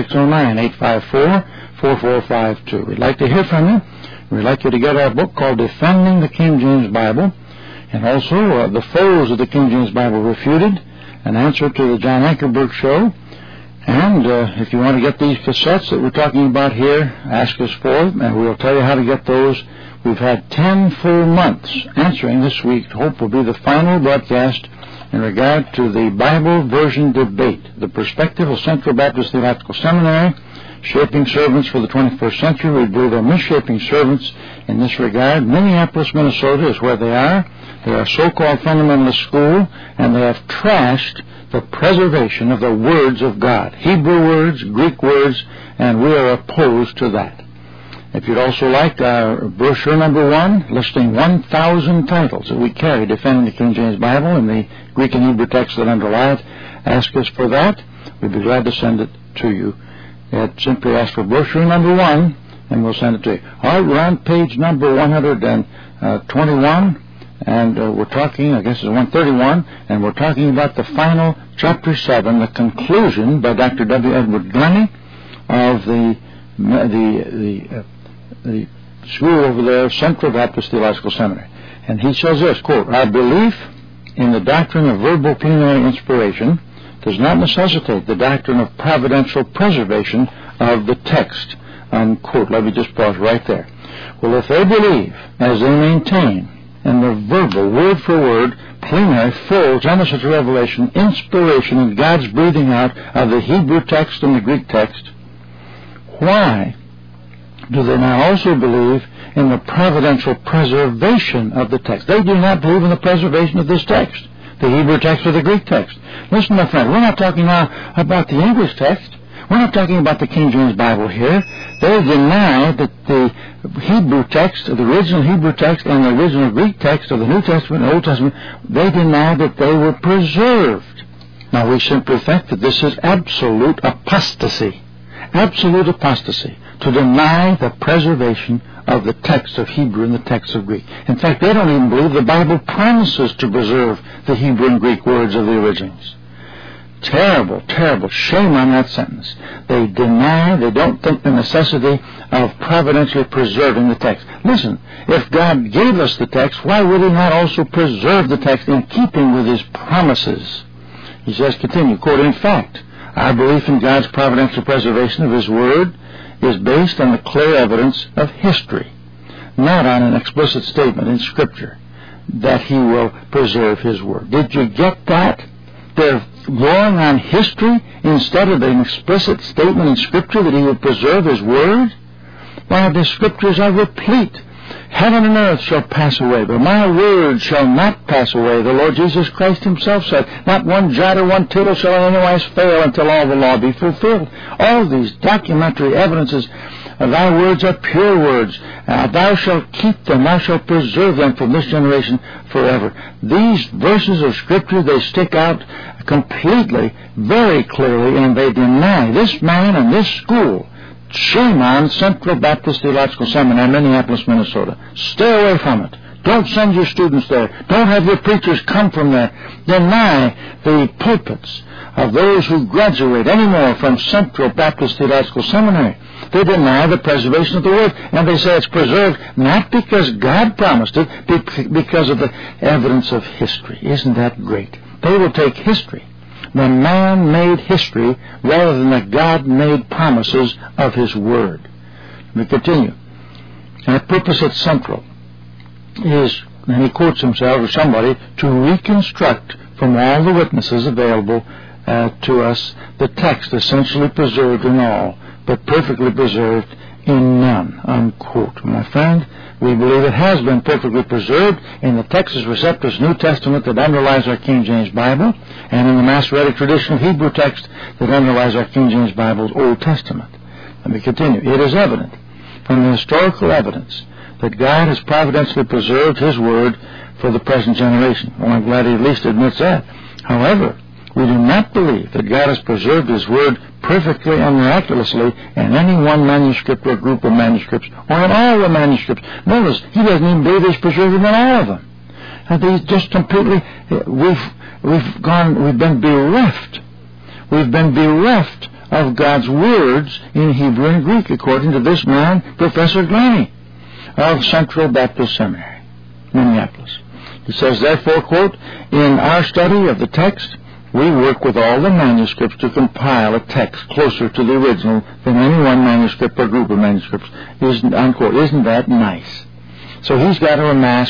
609-854-4452. We'd like to hear from you. We'd like you to get our book called Defending the King James Bible, and also The Foes of the King James Bible Refuted, an answer to the John Ankerberg Show. And if you want to get these cassettes that we're talking about here, ask us for them, and we'll tell you how to get those. We've had 10 full months answering this week. Hope will be the final broadcast in regard to the Bible version debate, the perspective of Central Baptist Theological Seminary, shaping servants for the 21st century. We believe are misshaping servants in this regard. Minneapolis, Minnesota is where they are. They are a so-called fundamentalist school, and they have trashed the preservation of the words of God, Hebrew words, Greek words, and we are opposed to that. If you'd also like our brochure number 1, listing 1,000 titles that we carry defending the King James Bible and the Greek and Hebrew texts that underlie it, ask us for that. We'd be glad to send it to you. Simply ask for brochure number 1, and we'll send it to you. All right, we're on page number 121, and we're talking, I guess it's 131, and we're talking about the final chapter 7, the conclusion by Dr. W. Edward Glennie of the school over there, Central Baptist Theological Seminary. And he says this, quote, "Our belief in the doctrine of verbal plenary inspiration does not necessitate the doctrine of providential preservation of the text," unquote. Let me just pause right there. Well, if they believe, as they maintain, in the verbal, word for word, plenary, full, Genesis to Revelation, inspiration in God's breathing out of the Hebrew text and the Greek text, why do they now also believe in the providential preservation of the text? They do not believe in the preservation of this text, the Hebrew text or the Greek text. Listen, my friend, we're not talking now about the English text. We're not talking about the King James Bible here. They deny that the Hebrew text, the original Hebrew text, and the original Greek text of the New Testament and Old Testament, they deny that they were preserved. Now, we simply think that this is absolute apostasy. Absolute apostasy, to deny the preservation of the text of Hebrew and the text of Greek. In fact, they don't even believe the Bible promises to preserve the Hebrew and Greek words of the originals. Terrible, terrible. Shame on that sentence. They deny, they don't think the necessity of providentially preserving the text. Listen, if God gave us the text, why would He not also preserve the text in keeping with His promises? He says, continue, quote, "In fact, our belief in God's providential preservation of His Word is based on the clear evidence of history, not on an explicit statement in Scripture that He will preserve His Word." Did you get that? They're going on history instead of an explicit statement in Scripture that He will preserve His Word. Why, the Scriptures are replete. "Heaven and earth shall pass away, but my word shall not pass away." The Lord Jesus Christ Himself said, "Not one jot or one tittle shall in any wise fail until all the law be fulfilled." All these documentary evidences of Thy words are pure words. Thou shalt keep them, Thou shalt preserve them from this generation forever. These verses of Scripture, they stick out completely, very clearly, and they deny this man and this school. Shame on Central Baptist Theological Seminary, Minneapolis, Minnesota. Stay away from it. Don't send your students there. Don't have your preachers come from there. Deny the pulpits of those who graduate anymore from Central Baptist Theological Seminary. They deny the preservation of the Word, and they say it's preserved not because God promised it, but because of the evidence of history. Isn't that great? They will take history, the man-made history, rather than the God-made promises of His Word. We continue. Our purpose at Central is, and he quotes himself or somebody, to reconstruct from all the witnesses available to us the text essentially preserved in all, but perfectly preserved in none, unquote. My friend, we believe it has been perfectly preserved in the Textus Receptus New Testament that underlies our King James Bible, and in the Masoretic traditional Hebrew text that underlies our King James Bible's Old Testament. Let me continue. It is evident from the historical evidence that God has providentially preserved His Word for the present generation. Well, I'm glad He at least admits that. However, we do not believe that God has preserved His Word perfectly and miraculously in any one manuscript or group of manuscripts, or in all the manuscripts. Notice, he doesn't even believe He's preserved them in all of them. And he's just completely, we've been bereft. We've been bereft of God's words in Hebrew and Greek, according to this man, Professor Glennie of Central Baptist Seminary, Minneapolis. He says, therefore, quote, "In our study of the text, we work with all the manuscripts to compile a text closer to the original than any one manuscript or group of manuscripts." Unquote. Isn't that nice? So he's got to amass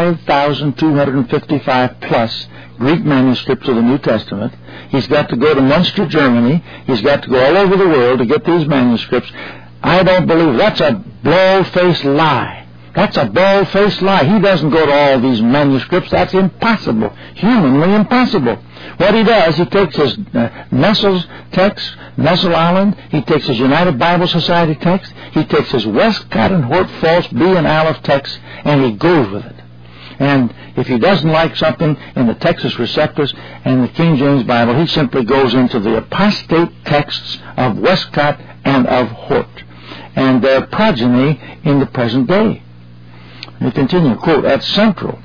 5,255 plus Greek manuscripts of the New Testament. He's got to go to Munster, Germany. He's got to go all over the world to get these manuscripts. I don't believe that's a bald-faced lie. That's a bald-faced lie. He doesn't go to all these manuscripts. That's impossible, humanly impossible. What he does, he takes his Nessel's text, Nessel Island. He takes his United Bible Society text. He takes his Westcott and Hort False B and Aleph text, and he goes with it. And if he doesn't like something in the Textus Receptus and the King James Bible, he simply goes into the apostate texts of Westcott and of Hort and their progeny in the present day. We continue, quote, at Central,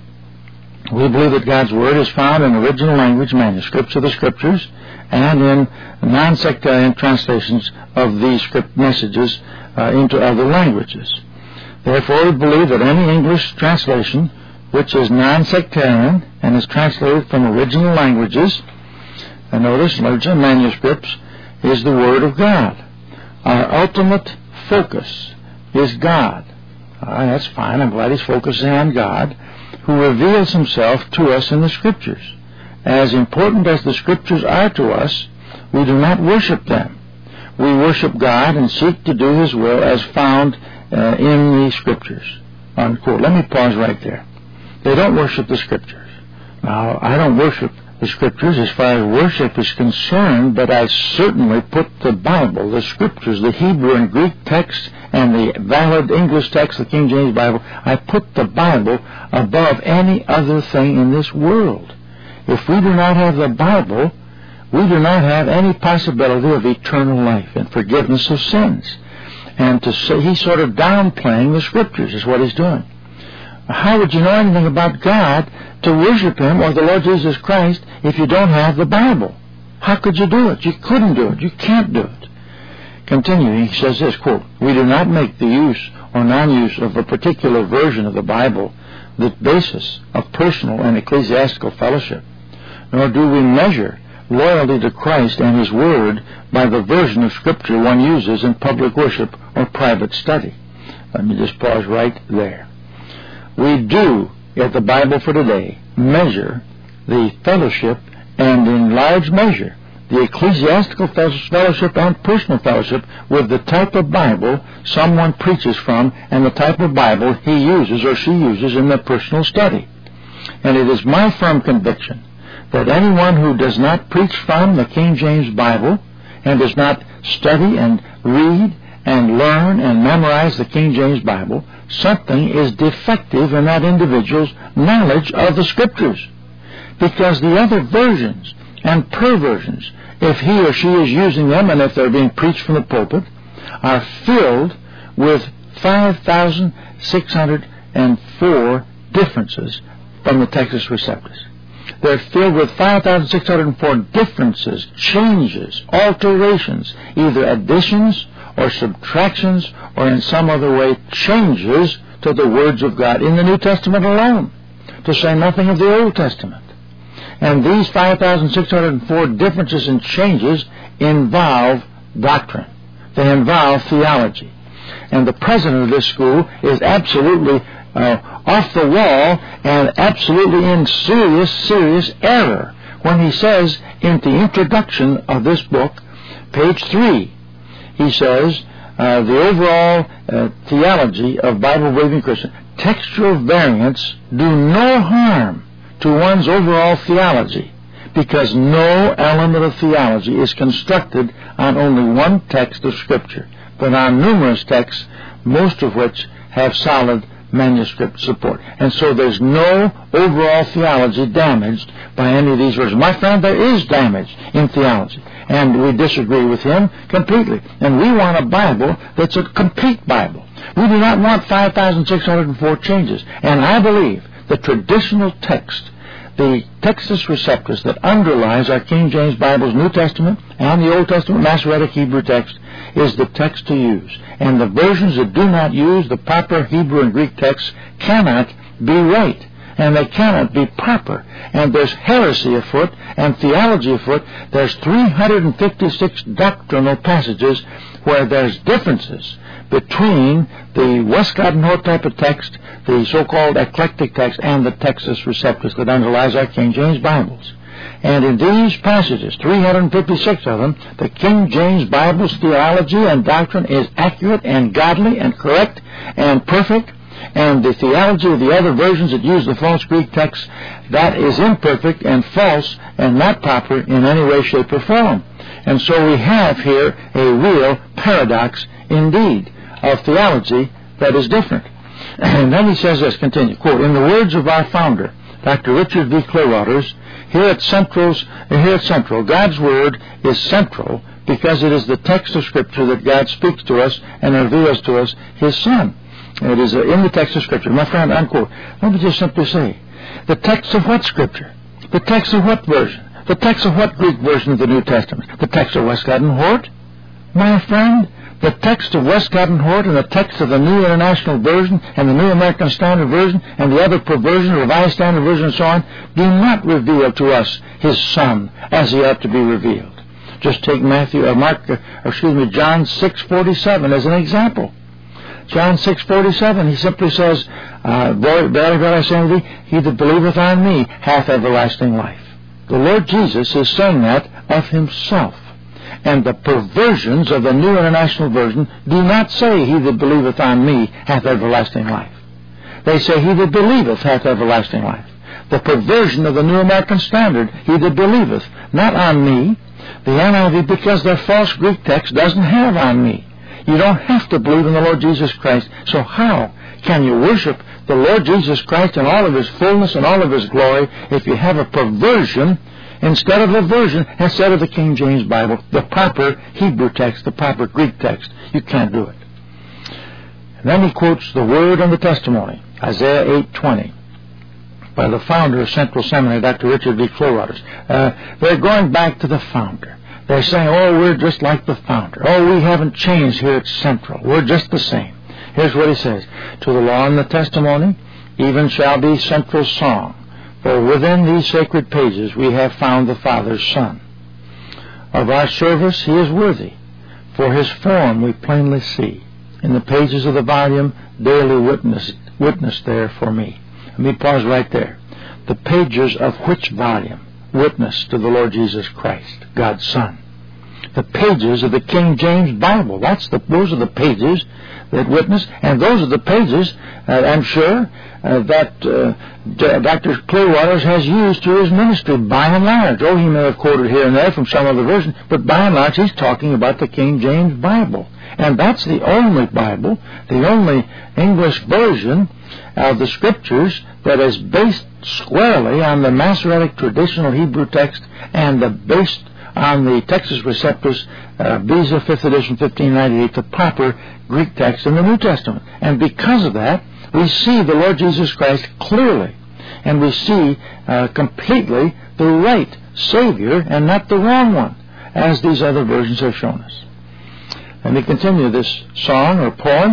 we believe that God's Word is found in original language manuscripts of the Scriptures and in non-sectarian translations of these script messages into other languages. Therefore, we believe that any English translation which is non-sectarian and is translated from original languages, and notice, original manuscripts, is the Word of God. Our ultimate focus is God. That's fine. I'm glad he's focusing on God, who reveals himself to us in the Scriptures. As important as the Scriptures are to us, we do not worship them. We worship God and seek to do his will as found in the Scriptures. Unquote. Let me pause right there. They don't worship the Scriptures. Now, I don't worship the Scriptures as far as worship is concerned, but I certainly put the Bible, the Scriptures, the Hebrew and Greek text, and the valid English text, the King James Bible, I put the Bible above any other thing in this world. If we do not have the Bible, we do not have any possibility of eternal life and forgiveness of sins. And to say he's sort of downplaying the Scriptures is what he's doing. How would you know anything about God to worship him or the Lord Jesus Christ if you don't have the Bible? How could you do it? You couldn't do it. You can't do it. Continuing, he says this, quote, we do not make the use or non-use of a particular version of the Bible the basis of personal and ecclesiastical fellowship, nor do we measure loyalty to Christ and his Word by the version of Scripture one uses in public worship or private study. Let me just pause right there. We do, at the Bible for Today, measure the fellowship and in large measure the ecclesiastical fellowship and personal fellowship with the type of Bible someone preaches from and the type of Bible he uses or she uses in their personal study. And it is my firm conviction that anyone who does not preach from the King James Bible and does not study and read and learn and memorize the King James Bible, something is defective in that individual's knowledge of the Scriptures. Because the other versions and perversions, if he or she is using them and if they're being preached from the pulpit, are filled with 5,604 differences from the Textus Receptus. They're filled with 5,604 differences, changes, alterations, either additions or subtractions or in some other way changes to the words of God in the New Testament alone, to say nothing of the Old Testament. And these 5,604 differences and changes involve doctrine. They involve theology. And the president of this school is absolutely off the wall and absolutely in serious error when he says in the introduction of this book, page 3, he says, the overall theology of Bible-believing Christians, textual variants do no harm to one's overall theology because no element of theology is constructed on only one text of Scripture, but on numerous texts, most of which have solid manuscript support. And so there's no overall theology damaged by any of these verses. My friend, there is damage in theology, and we disagree with him completely. And we want a Bible that's a complete Bible. We do not want 5,604 changes. And I believe the traditional text, the Textus Receptus that underlies our King James Bible's New Testament and the Old Testament Masoretic Hebrew text, is the text to use. And the versions that do not use the proper Hebrew and Greek texts cannot be right. and they cannot be proper. And there's heresy afoot and theology afoot. There's 356 doctrinal passages where there's differences between the Westcott and Hort type of text, the so-called eclectic text, and the Textus Receptus that underlies our King James Bibles. And in these passages, 356 of them, the King James Bible's theology and doctrine is accurate and godly and correct and perfect. And the theology of the other versions that use the false Greek text, that is imperfect and false and not proper in any way, shape, or form. And so we have here a real paradox indeed of theology that is different. And then he says this, continue, quote, in the words of our founder, Dr. Richard V. Clearwaters, here at Central, God's Word is central because it is the text of Scripture that God speaks to us and reveals to us His Son. It is in the text of Scripture. My friend, unquote. Let me just simply say, the text of what Scripture? The text of what version? The text of what Greek version of the New Testament? The text of Westcott and Hort? My friend, the text of Westcott and Hort and the text of the New International Version and the New American Standard Version and the other perversion, Revised Standard Version and so on, do not reveal to us His Son as He ought to be revealed. Just take John 6:47 as an example. John 6:47, he simply says, verily, verily, I say unto thee, he that believeth on me hath everlasting life. The Lord Jesus is saying that of Himself. And the perversions of the New International Version do not say, he that believeth on me hath everlasting life. They say, he that believeth hath everlasting life. The perversion of the New American Standard, he that believeth, not on me. The NIV, because their false Greek text doesn't have on me. You don't have to believe in the Lord Jesus Christ. So how can you worship the Lord Jesus Christ in all of His fullness and all of His glory if you have a perversion instead of a version, instead of the King James Bible, the proper Hebrew text, the proper Greek text? You can't do it. And then he quotes the Word and the Testimony, Isaiah 8:20, by the founder of Central Seminary, Dr. Richard V. Clearwaters. They're going back to the founder. They're saying, oh, we're just like the founder. Oh, we haven't changed here at Central. We're just the same. Here's what he says. To the law and the testimony, even shall be Central's song. For within these sacred pages we have found the Father's Son. Of our service He is worthy, for His form we plainly see. In the pages of the volume, daily witness there for me. Let me pause right there. The pages of which volume witness to the Lord Jesus Christ, God's Son? The pages of the King James Bible. Those are the pages that witness, and those are the pages, I'm sure, that Dr. Clearwaters has used through his ministry, by and large. Oh, he may have quoted here and there from some other version, but by and large he's talking about the King James Bible. And that's the only Bible, the only English version of the Scriptures that is based squarely on the Masoretic traditional Hebrew text and based on the Textus Receptus, Beza, 5th edition, 1598, the proper Greek text in the New Testament. And because of that, we see the Lord Jesus Christ clearly, and we see completely the right Savior and not the wrong one, as these other versions have shown us. Let me continue this song or poem.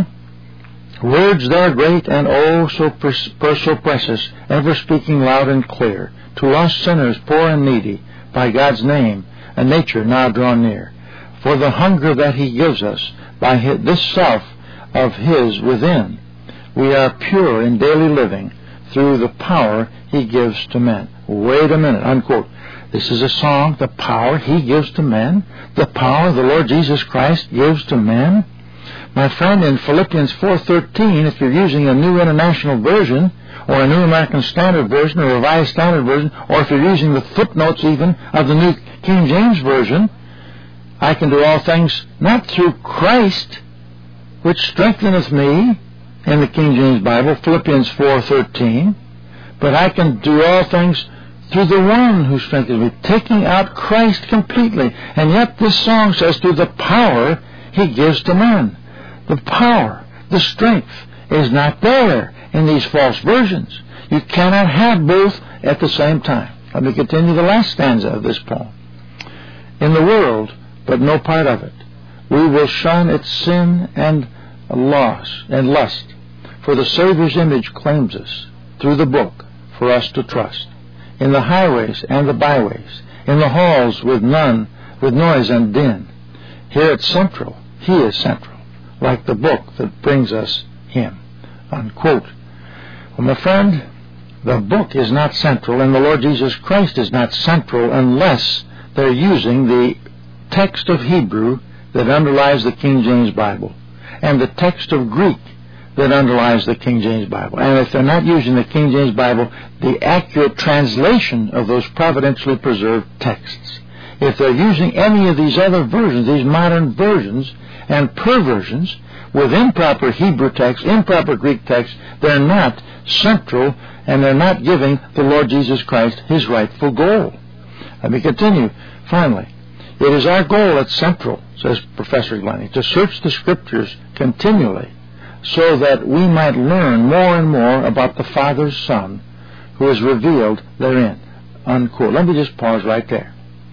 Words there great and oh so precious, ever speaking loud and clear, to us sinners poor and needy, by God's name, a nature now drawn near. For the hunger that He gives us, by this self of His within, we are pure in daily living, through the power He gives to men. Wait a minute, unquote. This is a song, the power He gives to men, the power the Lord Jesus Christ gives to men. My friend, in Philippians 4:13, if you're using a New International Version, or a New American Standard Version, or a Revised Standard Version, or if you're using the footnotes even of the New King James Version, I can do all things not through Christ, which strengtheneth me, in the King James Bible, Philippians 4:13, but I can do all things through the one who strengthens me, taking out Christ completely. And yet this song says, through the power He gives to men. The power, the strength is not there in these false versions. You cannot have both at the same time. Let me continue the last stanza of this poem. In the world, but no part of it, we will shun its sin and loss and lust. For the Savior's image claims us through the book, for us to trust. In the highways and the byways, in the halls with noise and din. Here at Central, He is central, like the book that brings us Him. Unquote. Well, my friend, the book is not central, and the Lord Jesus Christ is not central unless they're using the text of Hebrew that underlies the King James Bible and the text of Greek that underlies the King James Bible. And if they're not using the King James Bible, the accurate translation of those providentially preserved texts. If they're using any of these other versions, these modern versions and perversions with improper Hebrew text, improper Greek text, they're not central, and they're not giving the Lord Jesus Christ His rightful goal. Let me continue. Finally, it is our goal at Central, says Professor Glenny, to search the Scriptures continually so that we might learn more and more about the Father's Son who is revealed therein. Unquote. Let me just pause right there.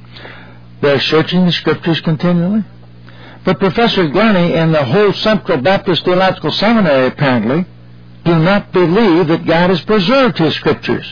They're searching the Scriptures continually. But Professor Glenny and the whole Central Baptist Theological Seminary apparently do not believe that God has preserved His Scriptures.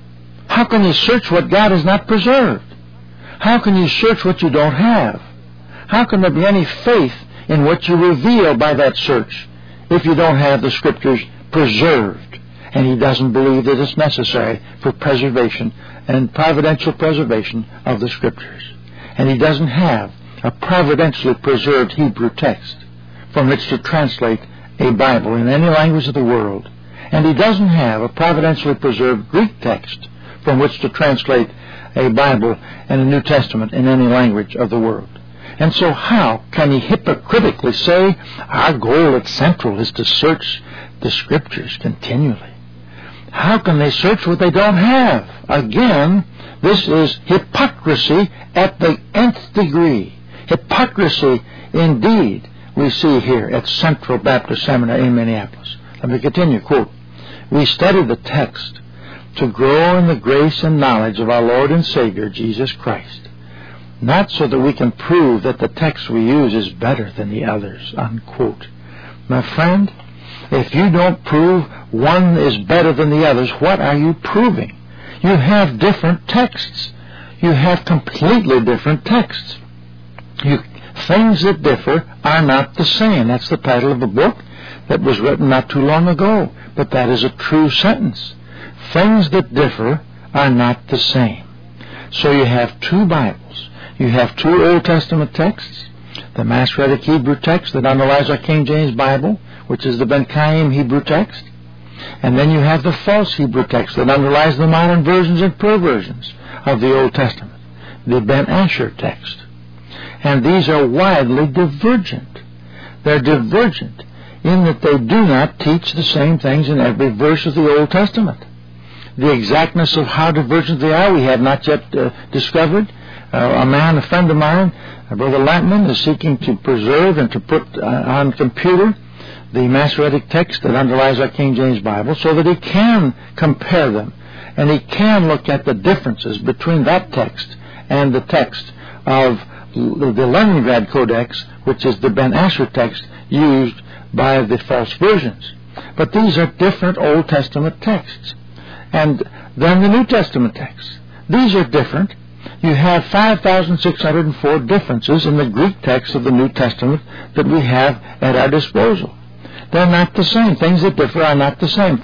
How can you search what God has not preserved? How can you search what you don't have? How can there be any faith in what you reveal by that search if you don't have the Scriptures preserved? And he doesn't believe that it's necessary for preservation and providential preservation of the Scriptures. And he doesn't have a providentially preserved Hebrew text from which to translate a Bible in any language of the world. And he doesn't have a providentially preserved Greek text from which to translate a Bible and a New Testament in any language of the world. And so how can he hypocritically say our goal at Central is to search the Scriptures continually? How can they search what they don't have? Again, this is hypocrisy at the nth degree. Hypocrisy indeed we see here at Central Baptist Seminary in Minneapolis. Let me continue, quote, "We study the text to grow in the grace and knowledge of our Lord and Savior, Jesus Christ, not so that we can prove that the text we use is better than the others," unquote. My friend, if you don't prove one is better than the others, what are you proving? You have different texts. You have completely different texts. Things that differ are not the same. That's the title of a book that was written not too long ago, but that is a true sentence. Things that differ are not the same. So you have two Bibles. You have two Old Testament texts, the Masoretic Hebrew text that underlies our King James Bible, which is the Ben Chaim Hebrew text, and then you have the false Hebrew text that underlies the modern versions and perversions of the Old Testament, the Ben Asher text. And these are widely divergent. They're divergent in that they do not teach the same things in every verse of the Old Testament. The exactness of how divergent they are we have not yet discovered. A friend of mine, Brother Lattman, is seeking to preserve and to put on computer the Masoretic text that underlies our King James Bible so that he can compare them and he can look at the differences between that text and the text of the Leningrad Codex, which is the Ben Asher text used by the false versions. But these are different Old Testament texts. And then the New Testament texts. These are different. You have 5,604 differences in the Greek text of the New Testament that we have at our disposal. They're not the same. Things that differ are not the same.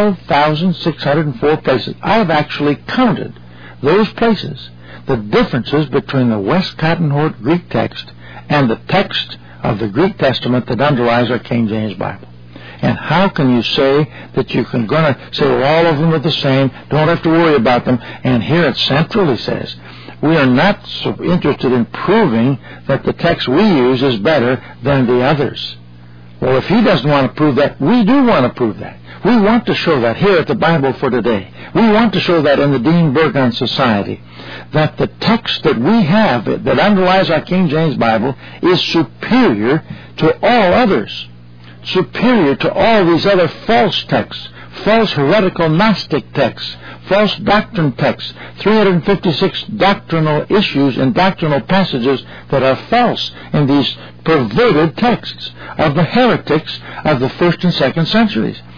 5,604 places. I have actually counted those places, the differences between the West Cottonwood Greek text and the text of the Greek Testament that underlies our King James Bible. And how can you say that you can going to say, well, all of them are the same, don't have to worry about them? And here at Central, he says, we are not so interested in proving that the text we use is better than the others. Well, if he doesn't want to prove that, we do want to prove that. We want to show that here at the Bible for Today. We want to show that in the Dean Burgon Society, that the text that we have that underlies our King James Bible is superior to all others, superior to all these other false texts, false heretical Gnostic texts, false doctrine texts, 356 doctrinal issues and doctrinal passages that are false in these perverted texts of the heretics of the 1st and 2nd centuries.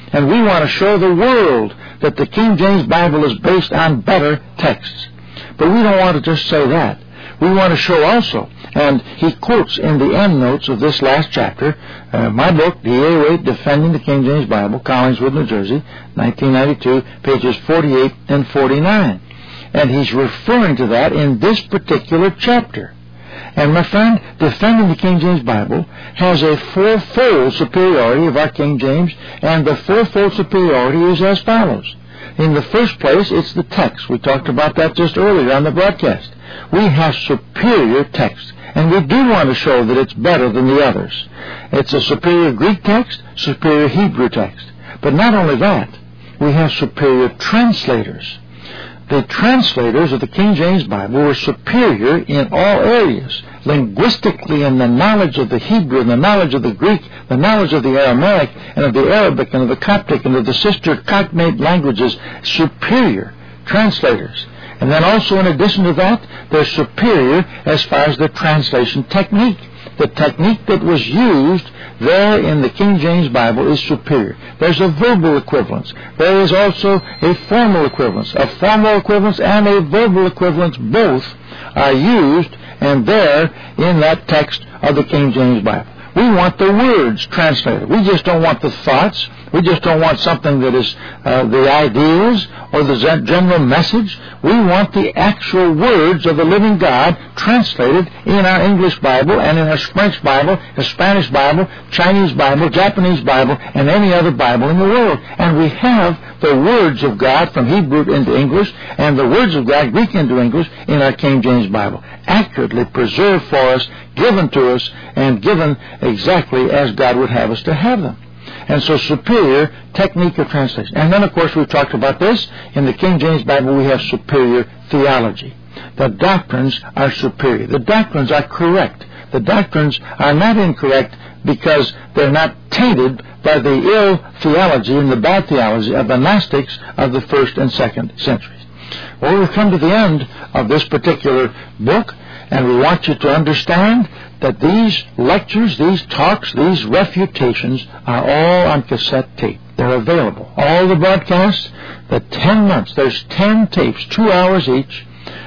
And we want to show the world that the King James Bible is based on better texts. But we don't want to just say that. We want to show also, and he quotes in the endnotes of this last chapter, my book, D.A. Defending the King James Bible, Collingswood, New Jersey, 1992, pages 48 and 49. And he's referring to that in this particular chapter. And my friend, Defending the King James Bible has a fourfold superiority of our King James, and the fourfold superiority is as follows. In the first place, it's the text. We talked about that just earlier on the broadcast. We have superior text, and we do want to show that it's better than the others. It's a superior Greek text, superior Hebrew text. But not only that, we have superior translators. The translators of the King James Bible were superior in all areas. Linguistically, in the knowledge of the Hebrew, and the knowledge of the Greek, the knowledge of the Aramaic, and of the Arabic, and of the Coptic, and of the sister cognate languages, superior translators. And then also, in addition to that, they're superior as far as the translation technique. The technique that was used there in the King James Bible is superior. There's a verbal equivalence. There is also a formal equivalence. A formal equivalence and a verbal equivalence both are used and there in that text of the King James Bible. We want the words translated. We just don't want the thoughts. We just don't want something that is the ideas or the general message. We want the actual words of the living God translated in our English Bible and in our French Bible, the Spanish Bible, Chinese Bible, Japanese Bible, and any other Bible in the world. And we have the words of God from Hebrew into English and the words of God, Greek into English, in our King James Bible, accurately preserved for us, given to us, and given exactly as God would have us to have them. And so superior technique of translation. And then, of course, we've talked about this. In the King James Bible, we have superior theology. The doctrines are superior. The doctrines are correct. The doctrines are not incorrect because they're not tainted by the ill theology and the bad theology of the Gnostics of the 1st and 2nd centuries. Well, we've come to the end of this particular book, and we want you to understand that these lectures, these talks, these refutations are all on cassette tape. They're available. All the broadcasts, the 10 months, there's 10 tapes, 2 hours each,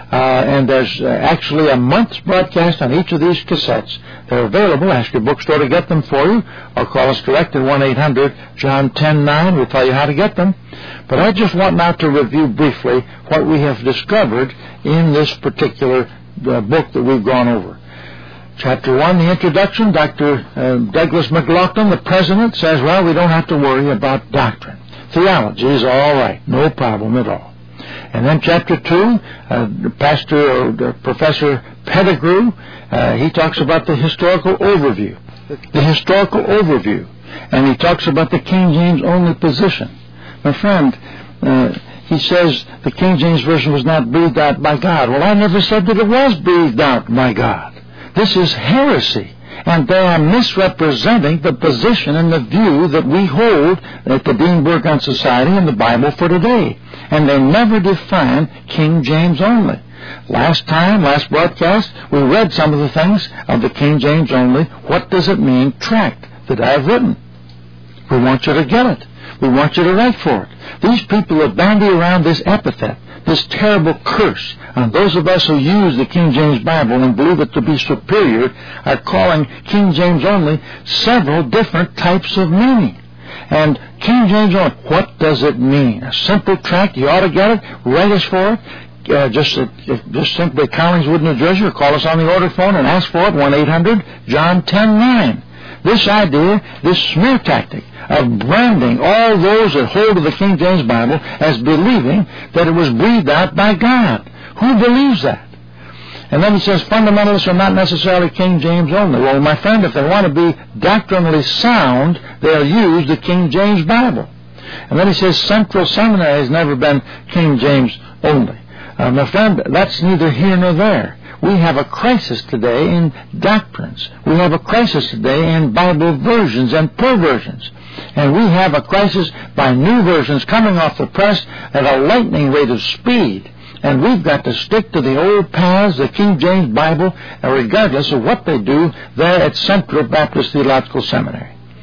and there's actually a month's broadcast on each of these cassettes. They're available. Ask your bookstore to get them for you, or call us direct at 1-800-JOHN 10-9. We'll tell you how to get them. But I just want now to review briefly what we have discovered in this particular book that we've gone over. Chapter 1, the introduction, Dr. Douglas McLaughlin, the president, says, well, we don't have to worry about doctrine. Theology is all right, no problem at all. And then Chapter 2, Professor Pettigrew, he talks about the historical overview. The historical overview. And he talks about the King James only position. My friend, he says the King James Version was not breathed out by God. Well, I never said that it was breathed out by God. This is heresy, and they are misrepresenting the position and the view that we hold at the Dean Burgon Society and the Bible for today. And they never define King James only. Last broadcast, we read some of the things of the King James only. What does it mean, tract, that I've written? We want you to get it. We want you to write for it. These people that bandy around this epithet, this terrible curse on those of us who use the King James Bible and believe it to be superior, are calling King James only several different types of meaning. And King James only, what does it mean? A simple tract, you ought to get it, write us for it. Just simply Collingswood, New Jersey, or call us on the order phone and ask for it, 1-800-JOHN 10-9. This idea, this smear tactic of branding all those that hold of the King James Bible as believing that it was breathed out by God. Who believes that? And then he says fundamentalists are not necessarily King James only. Well, my friend, if they want to be doctrinally sound, they'll use the King James Bible. And then he says Central Seminary has never been King James only. My friend, that's neither here nor there. We have a crisis today in doctrines. We have a crisis today in Bible versions and perversions. And we have a crisis by new versions coming off the press at a lightning rate of speed. And we've got to stick to the old paths, the King James Bible, regardless of what they do there at Central Baptist Theological Seminary.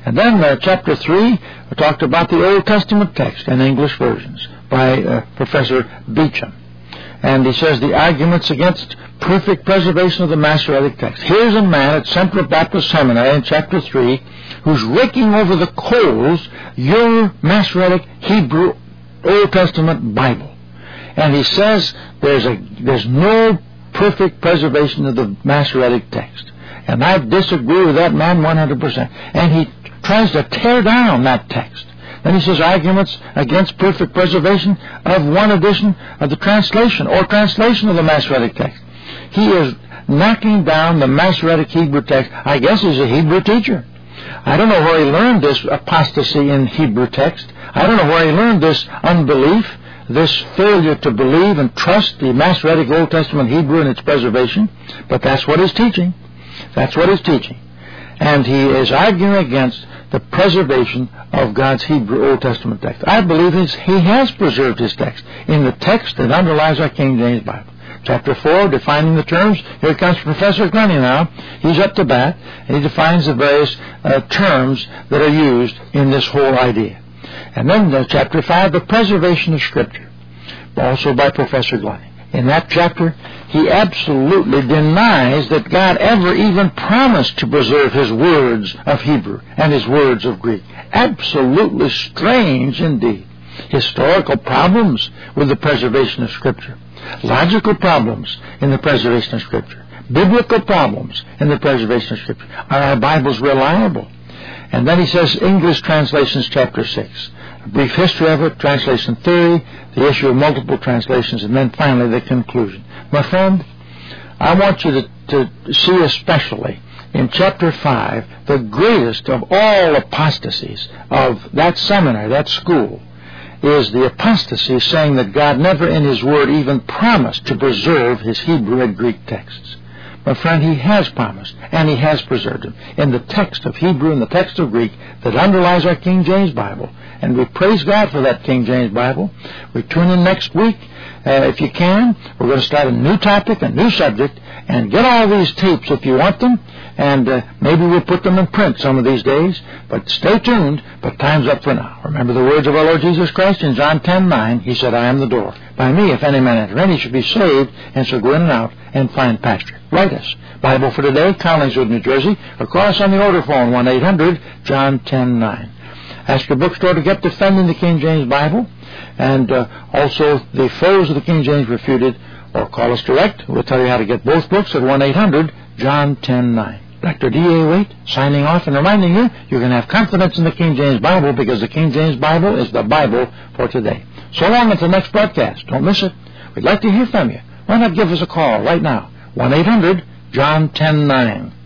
And then chapter 3, we talked about the Old Testament text in English versions by Professor Beecham. And he says the arguments against perfect preservation of the Masoretic text. Here's a man at Central Baptist Seminary in chapter 3 who's raking over the coals your Masoretic Hebrew Old Testament Bible. And he says there's no perfect preservation of the Masoretic text. And I disagree with that man 100%. And he tries to tear down that text. Then he says arguments against perfect preservation of one edition of the translation or translation of the Masoretic text. He is knocking down the Masoretic Hebrew text. I guess he's a Hebrew teacher. I don't know where he learned this apostasy in Hebrew text. I don't know where he learned this unbelief, this failure to believe and trust the Masoretic Old Testament Hebrew and its preservation. But that's what he's teaching. That's what he's teaching. And he is arguing against the preservation of God's Hebrew Old Testament text. I believe he has preserved his text in the text that underlies our King James Bible. Chapter 4, defining the terms. Here comes Professor Glennie now. He's up to bat, and he defines the various terms that are used in this whole idea. And then chapter 5, the preservation of Scripture, also by Professor Glennie. In that chapter, he absolutely denies that God ever even promised to preserve his words of Hebrew and his words of Greek. Absolutely strange indeed. Historical problems with the preservation of Scripture. Logical problems in the preservation of Scripture. Biblical problems in the preservation of Scripture. Are our Bibles reliable? And then he says English translations, chapter 6. A brief history of it, translation theory, the issue of multiple translations, and then finally the conclusion. My friend, I want you to see especially in chapter 5 the greatest of all apostasies of that seminary, that school, is the apostasy saying that God never in his word even promised to preserve his Hebrew and Greek texts. My friend, he has promised, and he has preserved them in the text of Hebrew and the text of Greek that underlies our King James Bible. And we praise God for that King James Bible. We tune in next week, if you can. We're going to start a new topic, a new subject, and get all these tapes if you want them. And maybe we'll put them in print some of these days. But stay tuned. But time's up for now. Remember the words of our Lord Jesus Christ in John 10:9. He said, I am the door. By me, if any man enter in, he should be saved, and shall go in and out and find pasture. Write us. Bible for Today, Collingswood, New Jersey, or call us on the order phone, 1-800-JOHN 10-9. Ask your bookstore to get Defending the King James Bible, and also The Foes of the King James Refuted, or call us direct. We'll tell you how to get both books at 1-800-JOHN 10-9. Dr. D.A. Waite signing off and reminding you can have confidence in the King James Bible because the King James Bible is the Bible for today. So long until next broadcast. Don't miss it. We'd like to hear from you. Why not give us a call right now? 1-800-JOHN 10-9.